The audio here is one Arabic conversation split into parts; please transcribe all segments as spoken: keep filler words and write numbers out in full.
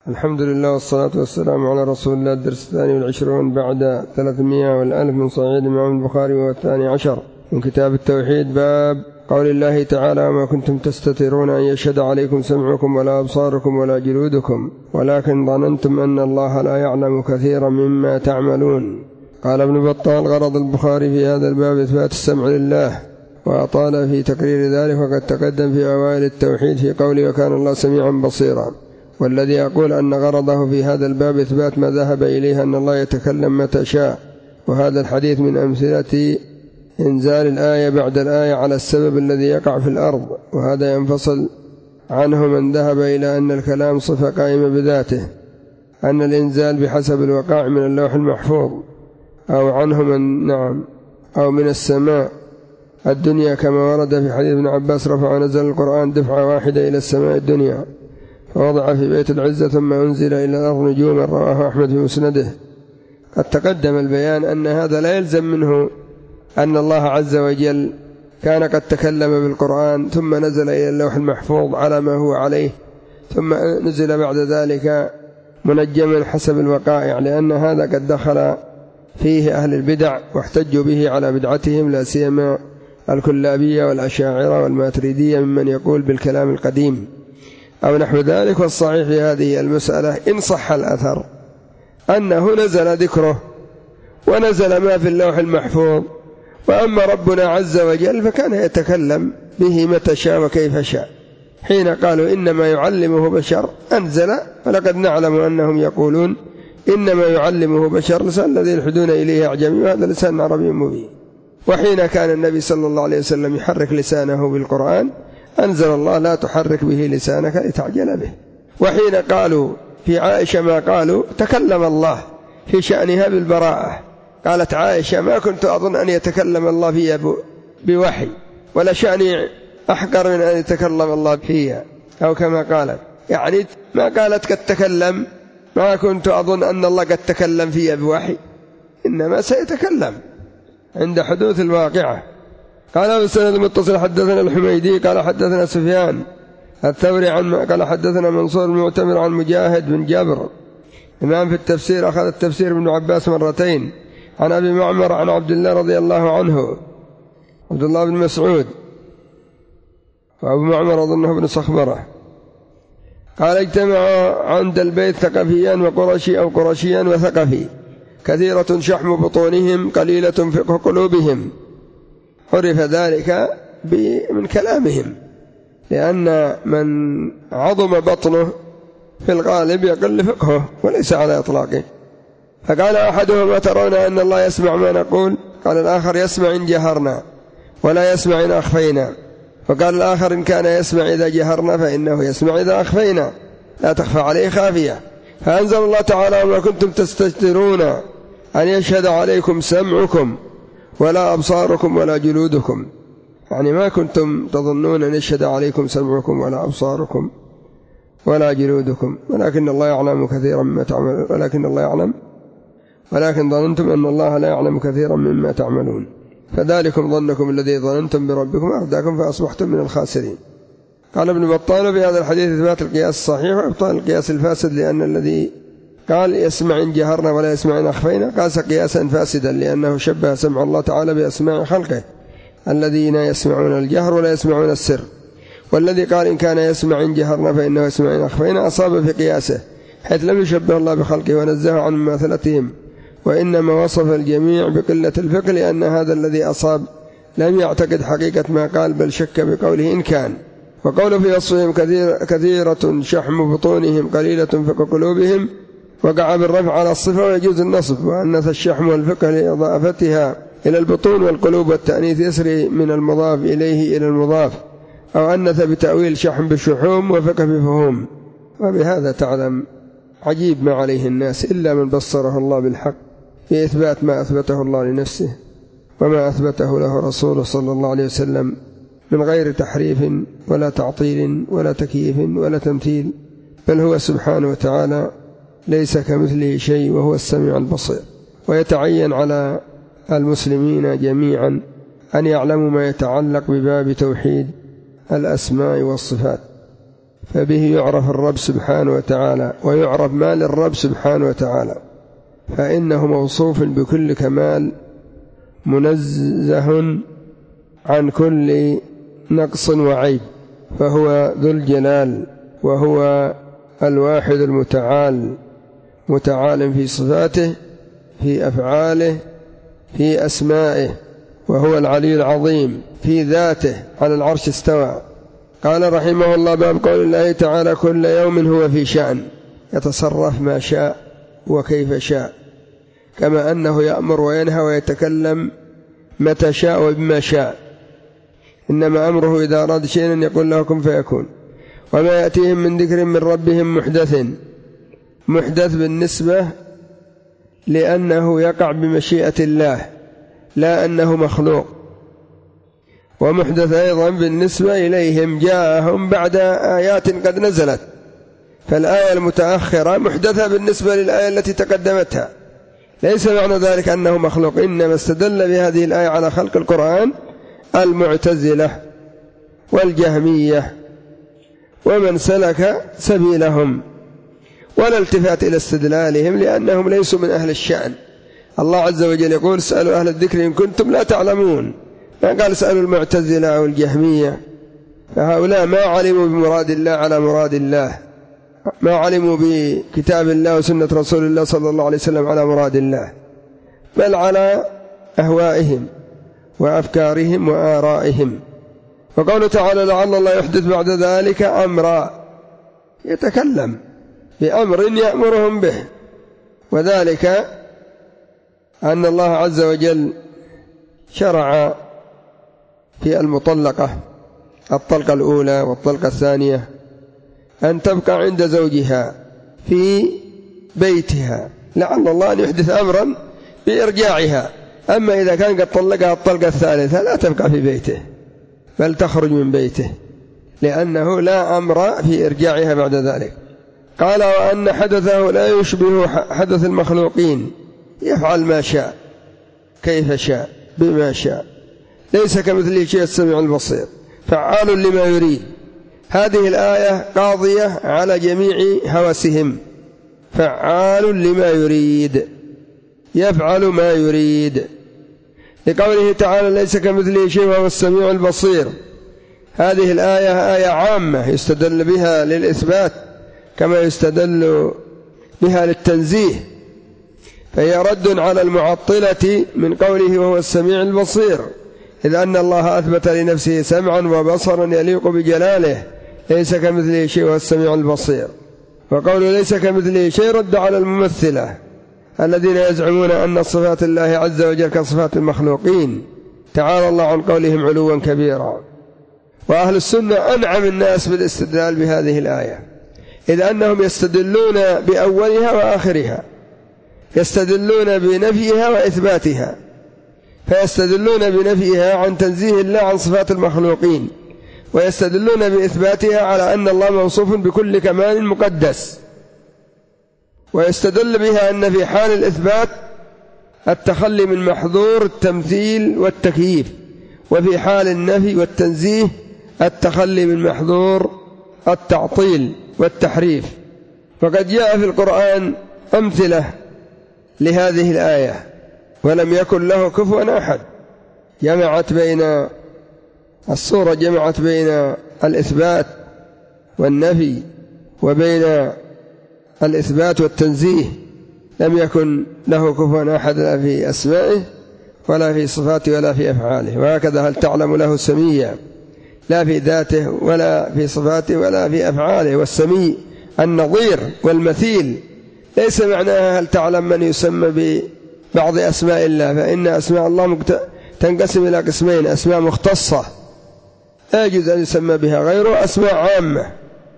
الحمد لله والصلاة والسلام على رسول الله. الدرس الثاني والعشرون بعد ثلاثمائة والألف من صحيح الإمام البخاري والثاني عشر من كتاب التوحيد. باب قول الله تعالى: وما كنتم تستترون أن يشهد عليكم سمعكم ولا أبصاركم ولا جلودكم ولكن ظننتم أن الله لا يعلم كثيرا مما تعملون. قال ابن بطال: غرض البخاري في هذا الباب إثبات السمع لله، وأطال في تقرير ذلك وقد تقدم في أوائل التوحيد في قوله: وكان الله سميعا بصيرا. والذي يقول أن غرضه في هذا الباب إثبات ما ذهب إليه أن الله يتكلم متى شاء، وهذا الحديث من أمثلة إنزال الآية بعد الآية على السبب الذي يقع في الأرض، وهذا ينفصل عنه من ذهب إلى أن الكلام صفة قائمة بذاته، أن الإنزال بحسب الوقائع من اللوح المحفوظ، أو عنه من نعم أو من السماء الدنيا كما ورد في حديث ابن عباس: رفع ونزل القرآن دفعة واحدة إلى السماء الدنيا فوضع في بيت العزة ثم أنزل إلى الأرض نجوما، رواه أحمد في مسنده. قد تقدم البيان أن هذا لا يلزم منه أن الله عز وجل كان قد تكلم بالقرآن ثم نزل إلى اللوح المحفوظ على ما هو عليه، ثم نزل بعد ذلك منجما حسب الوقائع، لأن هذا قد دخل فيه أهل البدع واحتجوا به على بدعتهم، لا سيما الكلابية والأشاعرة والماتريدية ممن يقول بالكلام القديم أو نحو ذلك. والصحيح في هذه المسألة إن صح الأثر أنه نزل ذكره ونزل ما في اللوح المحفوظ، وأما ربنا عز وجل فكان يتكلم به متى شاء وكيف شاء. حين قالوا إنما يعلمه بشر أنزل، ولقد نعلم أنهم يقولون إنما يعلمه بشر، لسان الذي يلحدون إليه أعجمي وهذا لسان عربي مبين. وحين كان النبي صلى الله عليه وسلم يحرك لسانه بالقرآن أنزل الله: لا تحرك به لسانك لتعجل به. وحين قالوا في عائشة ما قالوا تكلم الله في شأنها بالبراءة، قالت عائشة: ما كنت أظن أن يتكلم الله فيها بوحي، ولا شأني أحقر من أن يتكلم الله فيها، أو كما قالت، يعني ما قالت قد تكلم، ما كنت أظن أن الله قد تكلم فيها بوحي، إنما سيتكلم عند حدوث الواقعة. قال بالسند المتصل: حدثنا الحميدي قال حدثنا سفيان الثوري عن قال حدثنا منصور المعتمر عن مجاهد بن جابر إمام في التفسير، أخذ التفسير ابن عباس مرتين، عن أبي معمر عن عبد الله رضي الله عنه، عبد الله بن مسعود، وأبو معمر أظنه بن صخبرة، قال: اجتمع عند البيت ثقفيان وقرشي أو قرشيان وثقفي، كثيرة شحم بطونهم قليلة فقه قلوبهم. عرف ذلك من كلامهم، لأن من عظم بطنه في الغالب يقل فقهه وليس على إطلاقه. فقال أحدهم: أترون أن الله يسمع ما نقول؟ قال الآخر: يسمع إن جهرنا ولا يسمع إن أخفينا. وقال الآخر: إن كان يسمع إذا جهرنا فإنه يسمع إذا أخفينا، لا تخفى عليه خافية. فأنزل الله تعالى: وما كنتم تستترون أن يشهد عليكم سمعكم ولا أبصاركم ولا جلودكم، يعني ما كنتم تظنون أن يشهد عليكم سمعكم ولا أبصاركم ولا جلودكم، ولكن الله يعلم كثيرا مما تعملون، ولكن الله يعلم ولكن ظننتم أن الله لا يعلم كثيرا مما تعملون، فذلكم ظنكم الذي ظننتم بربكم أرداكم فأصبحتم من الخاسرين. قال ابن بطال: بهذا الحديث إثبات القياس الصحيح وإبطال القياس الفاسد، لأن الذي قال يسمع إن جهرنا ولا يسمع إن أخفينا قاس قياسا فاسدا، لأنه شبه سمع الله تعالى بأسماع خلقه الذين يسمعون الجهر ولا يسمعون السر. والذي قال إن كان يسمع إن جهرنا فإنه يسمع إن أخفينا أصاب في قياسه، حيث لم يشبه الله بخلقه ونزه عن مماثلتهم، وإنما وصف الجميع بقلة الفقه، لأن هذا الذي أصاب لم يعتقد حقيقة ما قال بل شك بقوله إن كان. وقوله في وصفهم: كثير كثيرة شحم بطونهم قليلة فقه قلوبهم، وقع بالرفع على الصفة ويجوز النصب، وأنث الشحم والفقه لإضافتها إلى البطون والقلوب، والتأنيث يسري من المضاف إليه إلى المضاف، أو أنث بتأويل شحم بالشحوم وفقه بفهوم. وبهذا تعلم عجيب ما عليه الناس إلا من بصره الله بالحق في إثبات ما أثبته الله لنفسه وما أثبته له رسوله صلى الله عليه وسلم، من غير تحريف ولا تعطيل ولا تكييف ولا تمثيل، بل هو سبحانه وتعالى ليس كمثله شيء وهو السميع البصير. ويتعين على المسلمين جميعا أن يعلموا ما يتعلق بباب توحيد الأسماء والصفات، فبه يعرف الرب سبحانه وتعالى ويعرف ما للرب سبحانه وتعالى، فإنه موصوف بكل كمال منزه عن كل نقص وعيب، فهو ذو الجلال وهو الواحد المتعال، متعال في صفاته، في أفعاله، في أسمائه، وهو العلي العظيم في ذاته، على العرش استوى. قال رحمه الله: باب قول الله تعالى: كل يوم هو في شأن، يتصرف ما شاء وكيف شاء، كما أنه يأمر وينهى ويتكلم متى شاء وبما شاء، إنما أمره إذا أراد شيئا يقول له كن فيكون. وما يأتيهم من ذكر من ربهم محدث، محدث بالنسبة لأنه يقع بمشيئة الله لا أنه مخلوق، ومحدث أيضا بالنسبة إليهم جاءهم بعد آيات قد نزلت، فالآية المتأخرة محدثة بالنسبة للآية التي تقدمتها، ليس معنى ذلك أنه مخلوق. إنما استدل بهذه الآية على خلق القرآن المعتزلة والجهمية ومن سلك سبيلهم، ولا التفات إلى استدلالهم لأنهم ليسوا من أهل الشأن. الله عز وجل يقول: اسألوا أهل الذكر إن كنتم لا تعلمون، ما قال اسألوا المعتزلة أو الجهمية، فهؤلاء ما علموا بمراد الله على مراد الله، ما علموا بكتاب الله وسنة رسول الله صلى الله عليه وسلم على مراد الله، بل على أهوائهم وأفكارهم وآرائهم. وقوله تعالى: لعل الله يحدث بعد ذلك أمرا، يتكلم بأمر يأمرهم به، وذلك أن الله عز وجل شرع في المطلقة الطلقة الأولى والطلقة الثانية أن تبقى عند زوجها في بيتها، لعل الله أن يحدث أمرا بإرجاعها. أما إذا كان قد طلقها الطلقة الثالثة لا تبقى في بيته بل تخرج من بيته، لأنه لا أمر في إرجاعها بعد ذلك. قال: وأن حدثه لا يشبه حدث المخلوقين، يفعل ما شاء كيف شاء بما شاء، ليس كمثله شيء، السميع البصير، فعال لما يريد. هذه الآية قاضية على جميع هوسهم، فعال لما يريد، يفعل ما يريد. لقوله تعالى: ليس كمثله شيء وهو السميع البصير، هذه الآية آية عامة يستدل بها للإثبات كما يستدل بها للتنزيه، فهي رد على المعطلة من قوله وهو السميع البصير، إذ أن الله أثبت لنفسه سمعا وبصرا يليق بجلاله، ليس كمثله شيء وهو السميع البصير. وقوله ليس كمثله شيء رد على الممثلة الذين يزعمون أن صفات الله عز وجل كصفات المخلوقين، تعالى الله عن قولهم علوا كبيرا. وأهل السنة أنعم الناس بالاستدلال بهذه الآية، إذ أنهم يستدلون بأولها وآخرها، يستدلون بنفيها وإثباتها، فيستدلون بنفيها عن تنزيه الله عن صفات المخلوقين، ويستدلون بإثباتها على أن الله موصوف بكل كمال مقدس، ويستدل بها أن في حال الإثبات التخلي من محظور التمثيل والتكييف، وفي حال النفي والتنزيه التخلي من محظور التعطيل والتحريف. وقد جاء في القرآن أمثلة لهذه الآية، ولم يكن له كفوا أحد، جمعت بين الصورة جمعت بين الإثبات والنفي وبين الإثبات والتنزيه، لم يكن له كفوا أحد لا في أسمائه ولا في صفاته ولا في أفعاله. وهكذا هل تعلم له سميا، لا في ذاته ولا في صفاته ولا في أفعاله. والسمي النظير والمثيل، ليس معناها هل تعلم من يسمى ببعض أسماء الله، فإن أسماء الله تنقسم إلى قسمين: أسماء مختصة لا يجوز أن يسمى بها غيره، أسماء عامة.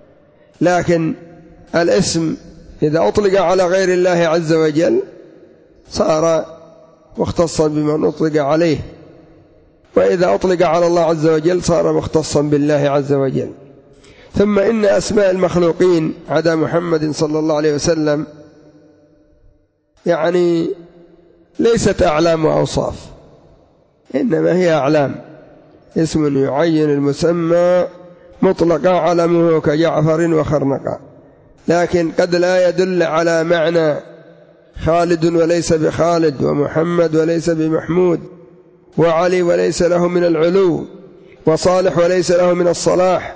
لكن الاسم إذا أطلق على غير الله عز وجل صار مختصا بمن أطلق عليه، وإذا أطلق على الله عز وجل صار مختصا بالله عز وجل. ثم إن أسماء المخلوقين عدا محمد صلى الله عليه وسلم يعني ليست أعلام وأوصاف، إنما هي أعلام، اسم يعين المسمى مطلقا علمه كجعفر وخرنقا، لكن قد لا يدل على معنى خالد وليس بخالد، ومحمد وليس بمحمود، وعلي وليس له من العلو، وصالح وليس له من الصلاح،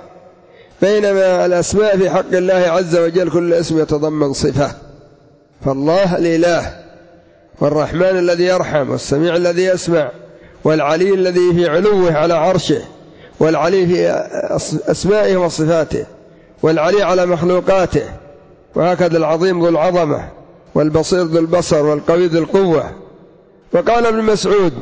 بينما الأسماء في حق الله عز وجل كل اسم يتضمن صفة. فالله الإله، والرحمن الذي يرحم، والسميع الذي يسمع، والعلي الذي في علوه على عرشه، والعلي في أسمائه وصفاته، والعلي على مخلوقاته، وهكذا العظيم ذو العظمة، والبصير ذو البصر، والقوي ذو القوة. وقال ابن مسعود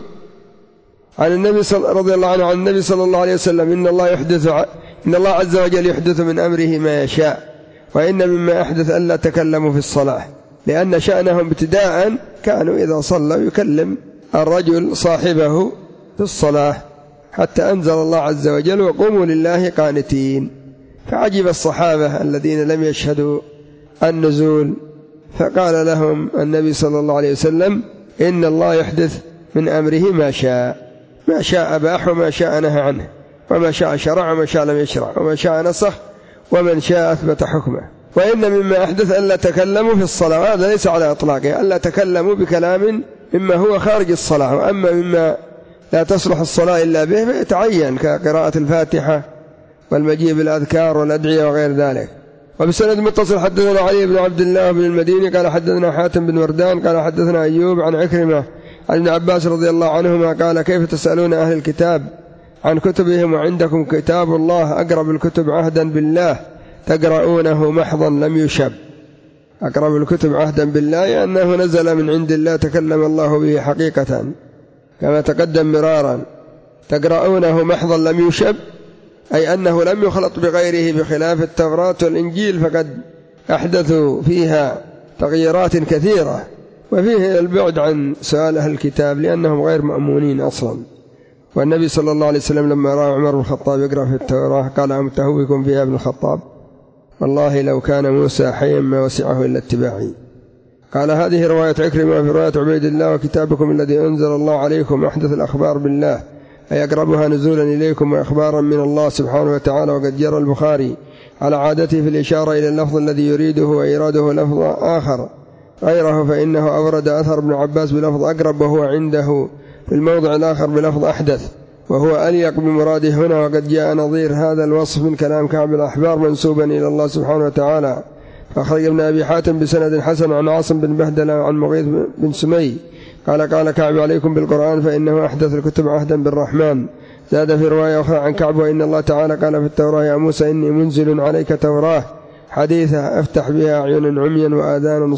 عن النبي رضي الله عنه عن النبي صلى الله عليه وسلم: إن الله يحدث إن الله عز وجل يحدث من أمره ما يشاء، وإن مما أحدث ألا تكلموا في الصلاة، لأن شأنهم ابتداء كانوا إذا صلوا يكلم الرجل صاحبه في الصلاة، حتى أنزل الله عز وجل: وقوموا لله قانتين. فعجب الصحابة الذين لم يشهدوا النزول، فقال لهم النبي صلى الله عليه وسلم: إن الله يحدث من أمره ما شاء، ما شاء أباح وما شاء نهى عنه، وما شاء شرع وما شاء لم يشرع، وما شاء نسخ ومن شاء أثبت حكمه. وإن مما أحدث ألا تكلموا في الصلاة، هذا ليس على إطلاقه، ألا تكلموا بكلام مما هو خارج الصلاة، وأما مما لا تصلح الصلاة إلا به فيتعين كقراءة الفاتحة والمجيء بالأذكار والأدعية وغير ذلك. وبسند متصل حدثنا علي بن عبد الله بن المديني قال حدثنا حاتم بن وردان قال حدثنا أيوب عن عكرمة عن ابن عباس رضي الله عنهما قال: كيف تسألون أهل الكتاب عن كتبهم وعندكم كتاب الله أقرب الكتب عهدا بالله تقرؤونه محضا لم يشب. أقرب الكتب عهدا بالله أنه نزل من عند الله، تكلم الله به حقيقة كما تقدم مرارا. تقرؤونه محضا لم يشب أي أنه لم يخلط بغيره، بخلاف التوراة والإنجيل فقد أحدثوا فيها تغييرات كثيرة، وفيه البعد عن سؤال أهل الكتاب لأنهم غير مأمونين أصلا. والنبي صلى الله عليه وسلم لما رأى عمر بن الخطاب يقرأ في التوراة قال: أمتهوكم فيها ابن الخطاب؟ والله لو كان موسى حيا ما وسعه إلا اتباعي. قال: هذه رواية عكرمة في رواية عبيد الله: وكتابكم الذي أنزل الله عليكم أحدث الأخبار بالله، أي أقربها نزولا إليكم وإخبارا من الله سبحانه وتعالى. وقد جرى البخاري على عادته في الإشارة إلى اللفظ الذي يريده وإراده لفظ آخر غيره، فإنه أورد أثر ابن عباس بلفظ أقرب، وهو عنده في الموضع الآخر بلفظ أحدث، وهو أليق بمراده هنا. وقد جاء نظير هذا الوصف من كلام كعب الأحبار منسوبا إلى الله سبحانه وتعالى. فأخرج ابن أبي حاتم بسند حسن عن عاصم بن بهدلة عن مغيث بن سمي قال: قال كعب: عليكم بالقرآن فإنه أحدث الكتب عهدا بالرحمن. زاد في رواية أخرى عن كعب: وإن الله تعالى قال في التوراة: يا موسى إني منزل عليك توراة حديثة أفتح بها أعين عميا وآذانا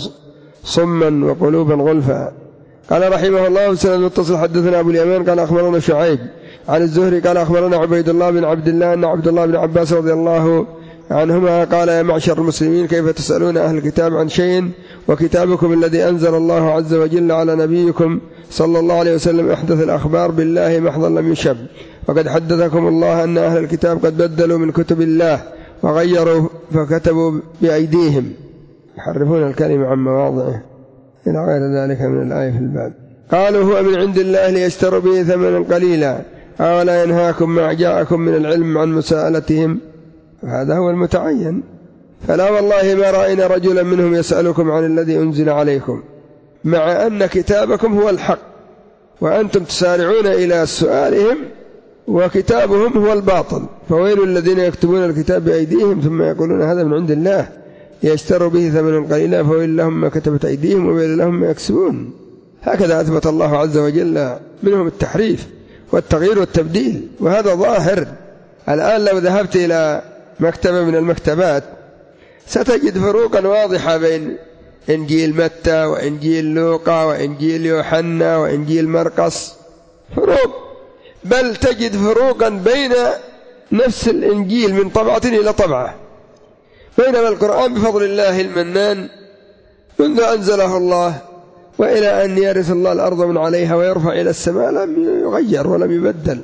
صما وقلوبا غلفا. قال رحمه الله: بسند متصل حدثنا أبو اليمان قال أخبرنا شعيب عن الزهري قال أخبرنا عبيد الله بن عبد الله أن عبد الله بن عباس رضي الله عنهما قال: يا معشر المسلمين، كيف تسألون أهل الكتاب عن شيء وكتابكم الذي أنزل الله عز وجل على نبيكم صلى الله عليه وسلم أحدث الأخبار بالله محضا لم يشب. وقد حدثكم الله أن أهل الكتاب قد بدلوا من كتب الله وغيروا فكتبوا بأيديهم، يحرفون الكلمة عن مواضعه إلى غير ذلك من الآية في الباب. قالوا: هو من عند الله ليشتروا به ثمنا قليلا، أولا ينهاكم ما جاءكم من العلم عن مساءلتهم؟ هذا هو المتعين. فلا والله ما رأينا رجلا منهم يسألكم عن الذي أنزل عليكم، مع أن كتابكم هو الحق وأنتم تسارعون إلى سؤالهم، وكتابهم هو الباطل. فويل الذين يكتبون الكتاب بأيديهم ثم يقولون هذا من عند الله يشتروا به ثمنا قليلا، فويل لهم ما كتبت أيديهم وويل لهم ما يكسبون. هكذا أثبت الله عز وجل منهم التحريف والتغيير والتبديل، وهذا ظاهر. الآن لو ذهبت إلى مكتبة من المكتبات ستجد فروقا واضحة بين إنجيل متى وإنجيل لوقا وإنجيل يوحنا وإنجيل مرقس، فروق، بل تجد فروقا بين نفس الإنجيل من طبعة إلى طبعة. بينما القرآن بفضل الله المنان منذ أنزله الله وإلى أن يرث الله الأرض من عليها ويرفع إلى السماء لم يغير ولم يبدل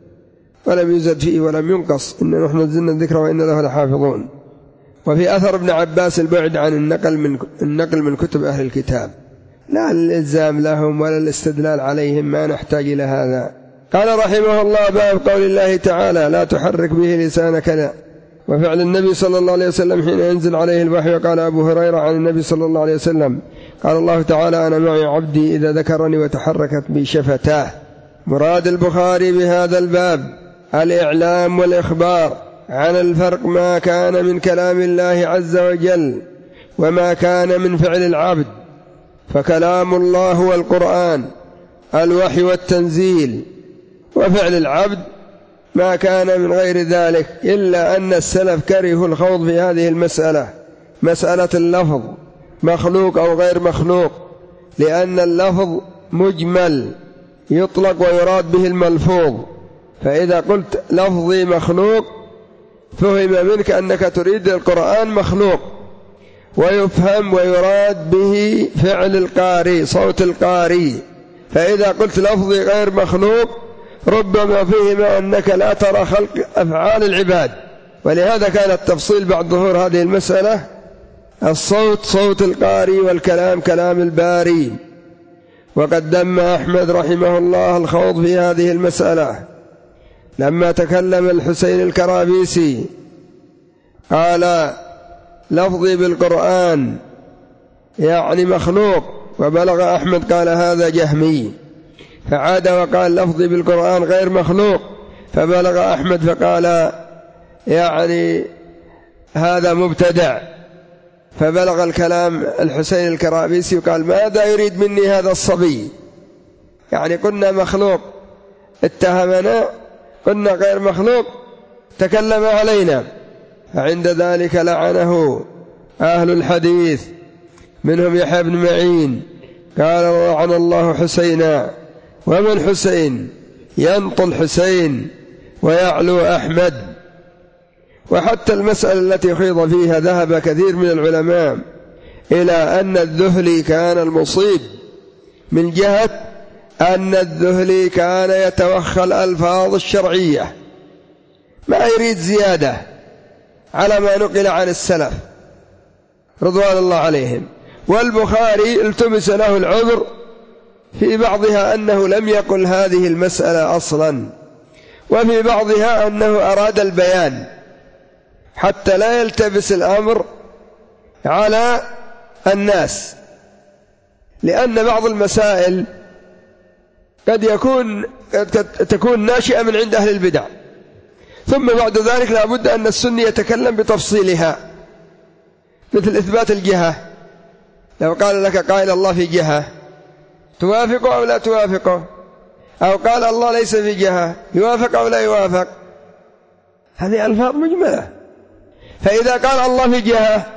ولم يزد فيه ولم ينقص. إن نحن نزلنا الذكر وإن له لحافظون. وفي أثر ابن عباس البعد عن النقل من, النقل من كتب أهل الكتاب، لا الإلزام لهم ولا الاستدلال عليهم، ما نحتاج إلى هذا. قال رحمه الله: باب قول الله تعالى: لا تحرك به لسانك وفعل النبي صلى الله عليه وسلم حين ينزل عليه الوحي. قال أبو هريرة عن النبي صلى الله عليه وسلم قال الله تعالى أنا معي عبدي إذا ذكرني وتحركت بي شفتاه. مراد البخاري بهذا الباب الإعلام والإخبار عن الفرق ما كان من كلام الله عز وجل وما كان من فعل العبد. فكلام الله هو القرآن الوحي والتنزيل، وفعل العبد ما كان من غير ذلك، إلا أن السلف كرهوا الخوض في هذه المسألة، مسألة اللفظ مخلوق أو غير مخلوق، لأن اللفظ مجمل يطلق ويراد به الملفوظ. فإذا قلت لفظي مخلوق فهم منك أنك تريد القرآن مخلوق، ويفهم ويراد به فعل القارئ صوت القارئ. فإذا قلت لفظي غير مخلوق ربما فهم أنك لا ترى خلق أفعال العباد. ولهذا كان التفصيل بعد ظهور هذه المسألة الصوت صوت القارئ والكلام كلام الباري. وقد ذم أحمد رحمه الله الخوض في هذه المسألة لما تكلم الحسين الكرابيسي قال لفظي بالقرآن يعني مخلوق، وبلغ أحمد قال هذا جهمي، فعاد وقال لفظي بالقرآن غير مخلوق، فبلغ أحمد فقال يعني هذا مبتدع. فبلغ الكلام الحسين الكرابيسي وقال ماذا يريد مني هذا الصبي؟ يعني قلنا مخلوق اتهمنا، قلنا غير مخلوق تكلم علينا. فعند ذلك لعنه أهل الحديث منهم يحيى بن معين قال لعن الله حسينا، ومن حسين ينطل حسين ويعلو أحمد. وحتى المسألة التي خيض فيها ذهب كثير من العلماء إلى أن الذهلي كان المصيب، من جهة أن الذهلي كان يتوخى الألفاظ الشرعية ما يريد زيادة على ما نقل عن السلف رضوان الله عليهم. والبخاري التمس له العذر في بعضها أنه لم يقل هذه المسألة أصلا، وفي بعضها أنه أراد البيان حتى لا يلتبس الأمر على الناس، لأن بعض المسائل قد يكون قد تكون ناشئة من عند أهل البدع، ثم بعد ذلك لا بد أن السني يتكلم بتفصيلها، مثل إثبات الجهة. لو قال لك قائل الله في جهة توافقه أو لا توافقه، أو قال الله ليس في جهة يوافق أو لا يوافق، هذه ألفاظ مجملة. فإذا قال الله في جهة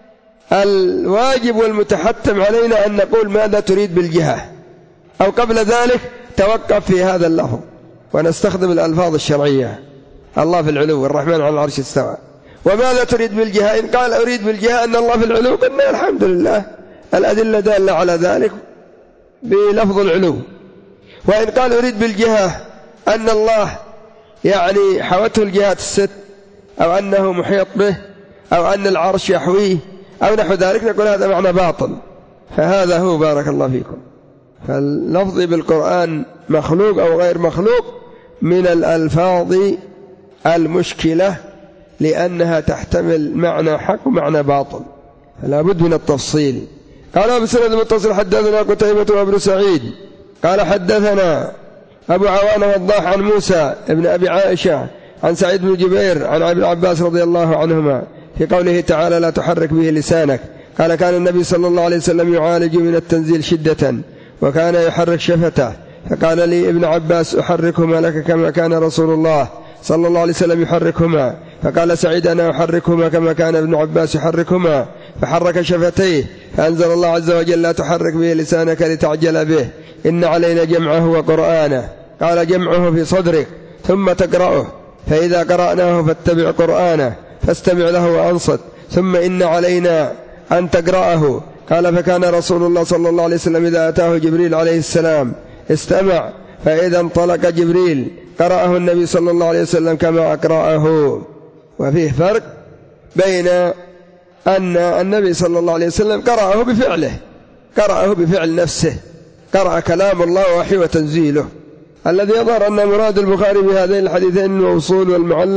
الواجب والمتحتم علينا أن نقول ماذا تريد بالجهة، أو قبل ذلك توقف في هذا اللفظ ونستخدم الألفاظ الشرعية. الله في العلو والرحمن على العرش استوى، وماذا تريد بالجهة؟ إن قال أريد بالجهة أن الله في العلو قلنا الحمد لله الأدلة دالة على ذلك بلفظ العلو. وإن قال أريد بالجهة أن الله يعني حوته الجهات الست، أو أنه محيط به، أو أن العرش يحويه، أو نحو ذلك، نقول هذا معنى باطل. فهذا هو بارك الله فيكم. فاللفظ بالقرآن مخلوق أو غير مخلوق من الألفاظ المشكلة، لأنها تحتمل معنى حق ومعنى باطل، فلا بد من التفصيل. قال أبو سند المتصل حدثنا قتيبة وابن سعيد قال حدثنا أبو عوانة والضاح عن موسى ابن أبي عائشة عن سعيد بن جبير عن ابن عباس رضي الله عنهما في قوله تعالى لا تحرك به لسانك. قال كان النبي صلى الله عليه وسلم يعالج من التنزيل شدة وكان يحرك شفته، فقال لي ابن عباس أحركهما لك كما كان رسول الله صلى الله عليه وسلم يحركهما. فقال سعيد أنا أحركهما كما كان ابن عباس يحركهما، فحرك شفتيه، فأنزل الله عز وجل لا تحرك به لسانك لتعجل به إن علينا جمعه وقرآنه. قال جمعه في صدرك ثم تقرأه، فإذا قرأناه فاتبع قرآنه فاستمع له وأنصت، ثم إن علينا أن تقرأه. قال فكان رسول الله صلى الله عليه وسلم إذا أتاه جبريل عليه السلام استمع، فإذا انطلق جبريل قرأه النبي صلى الله عليه وسلم كما أقرأه. وفيه فرق بين أن النبي صلى الله عليه وسلم قرأه بفعله، قرأه بفعل نفسه، قرأ كلام الله وحي وتنزيله. الذي يظهر أن مراد البخاري بهذين الحديثين الموصول والمعلق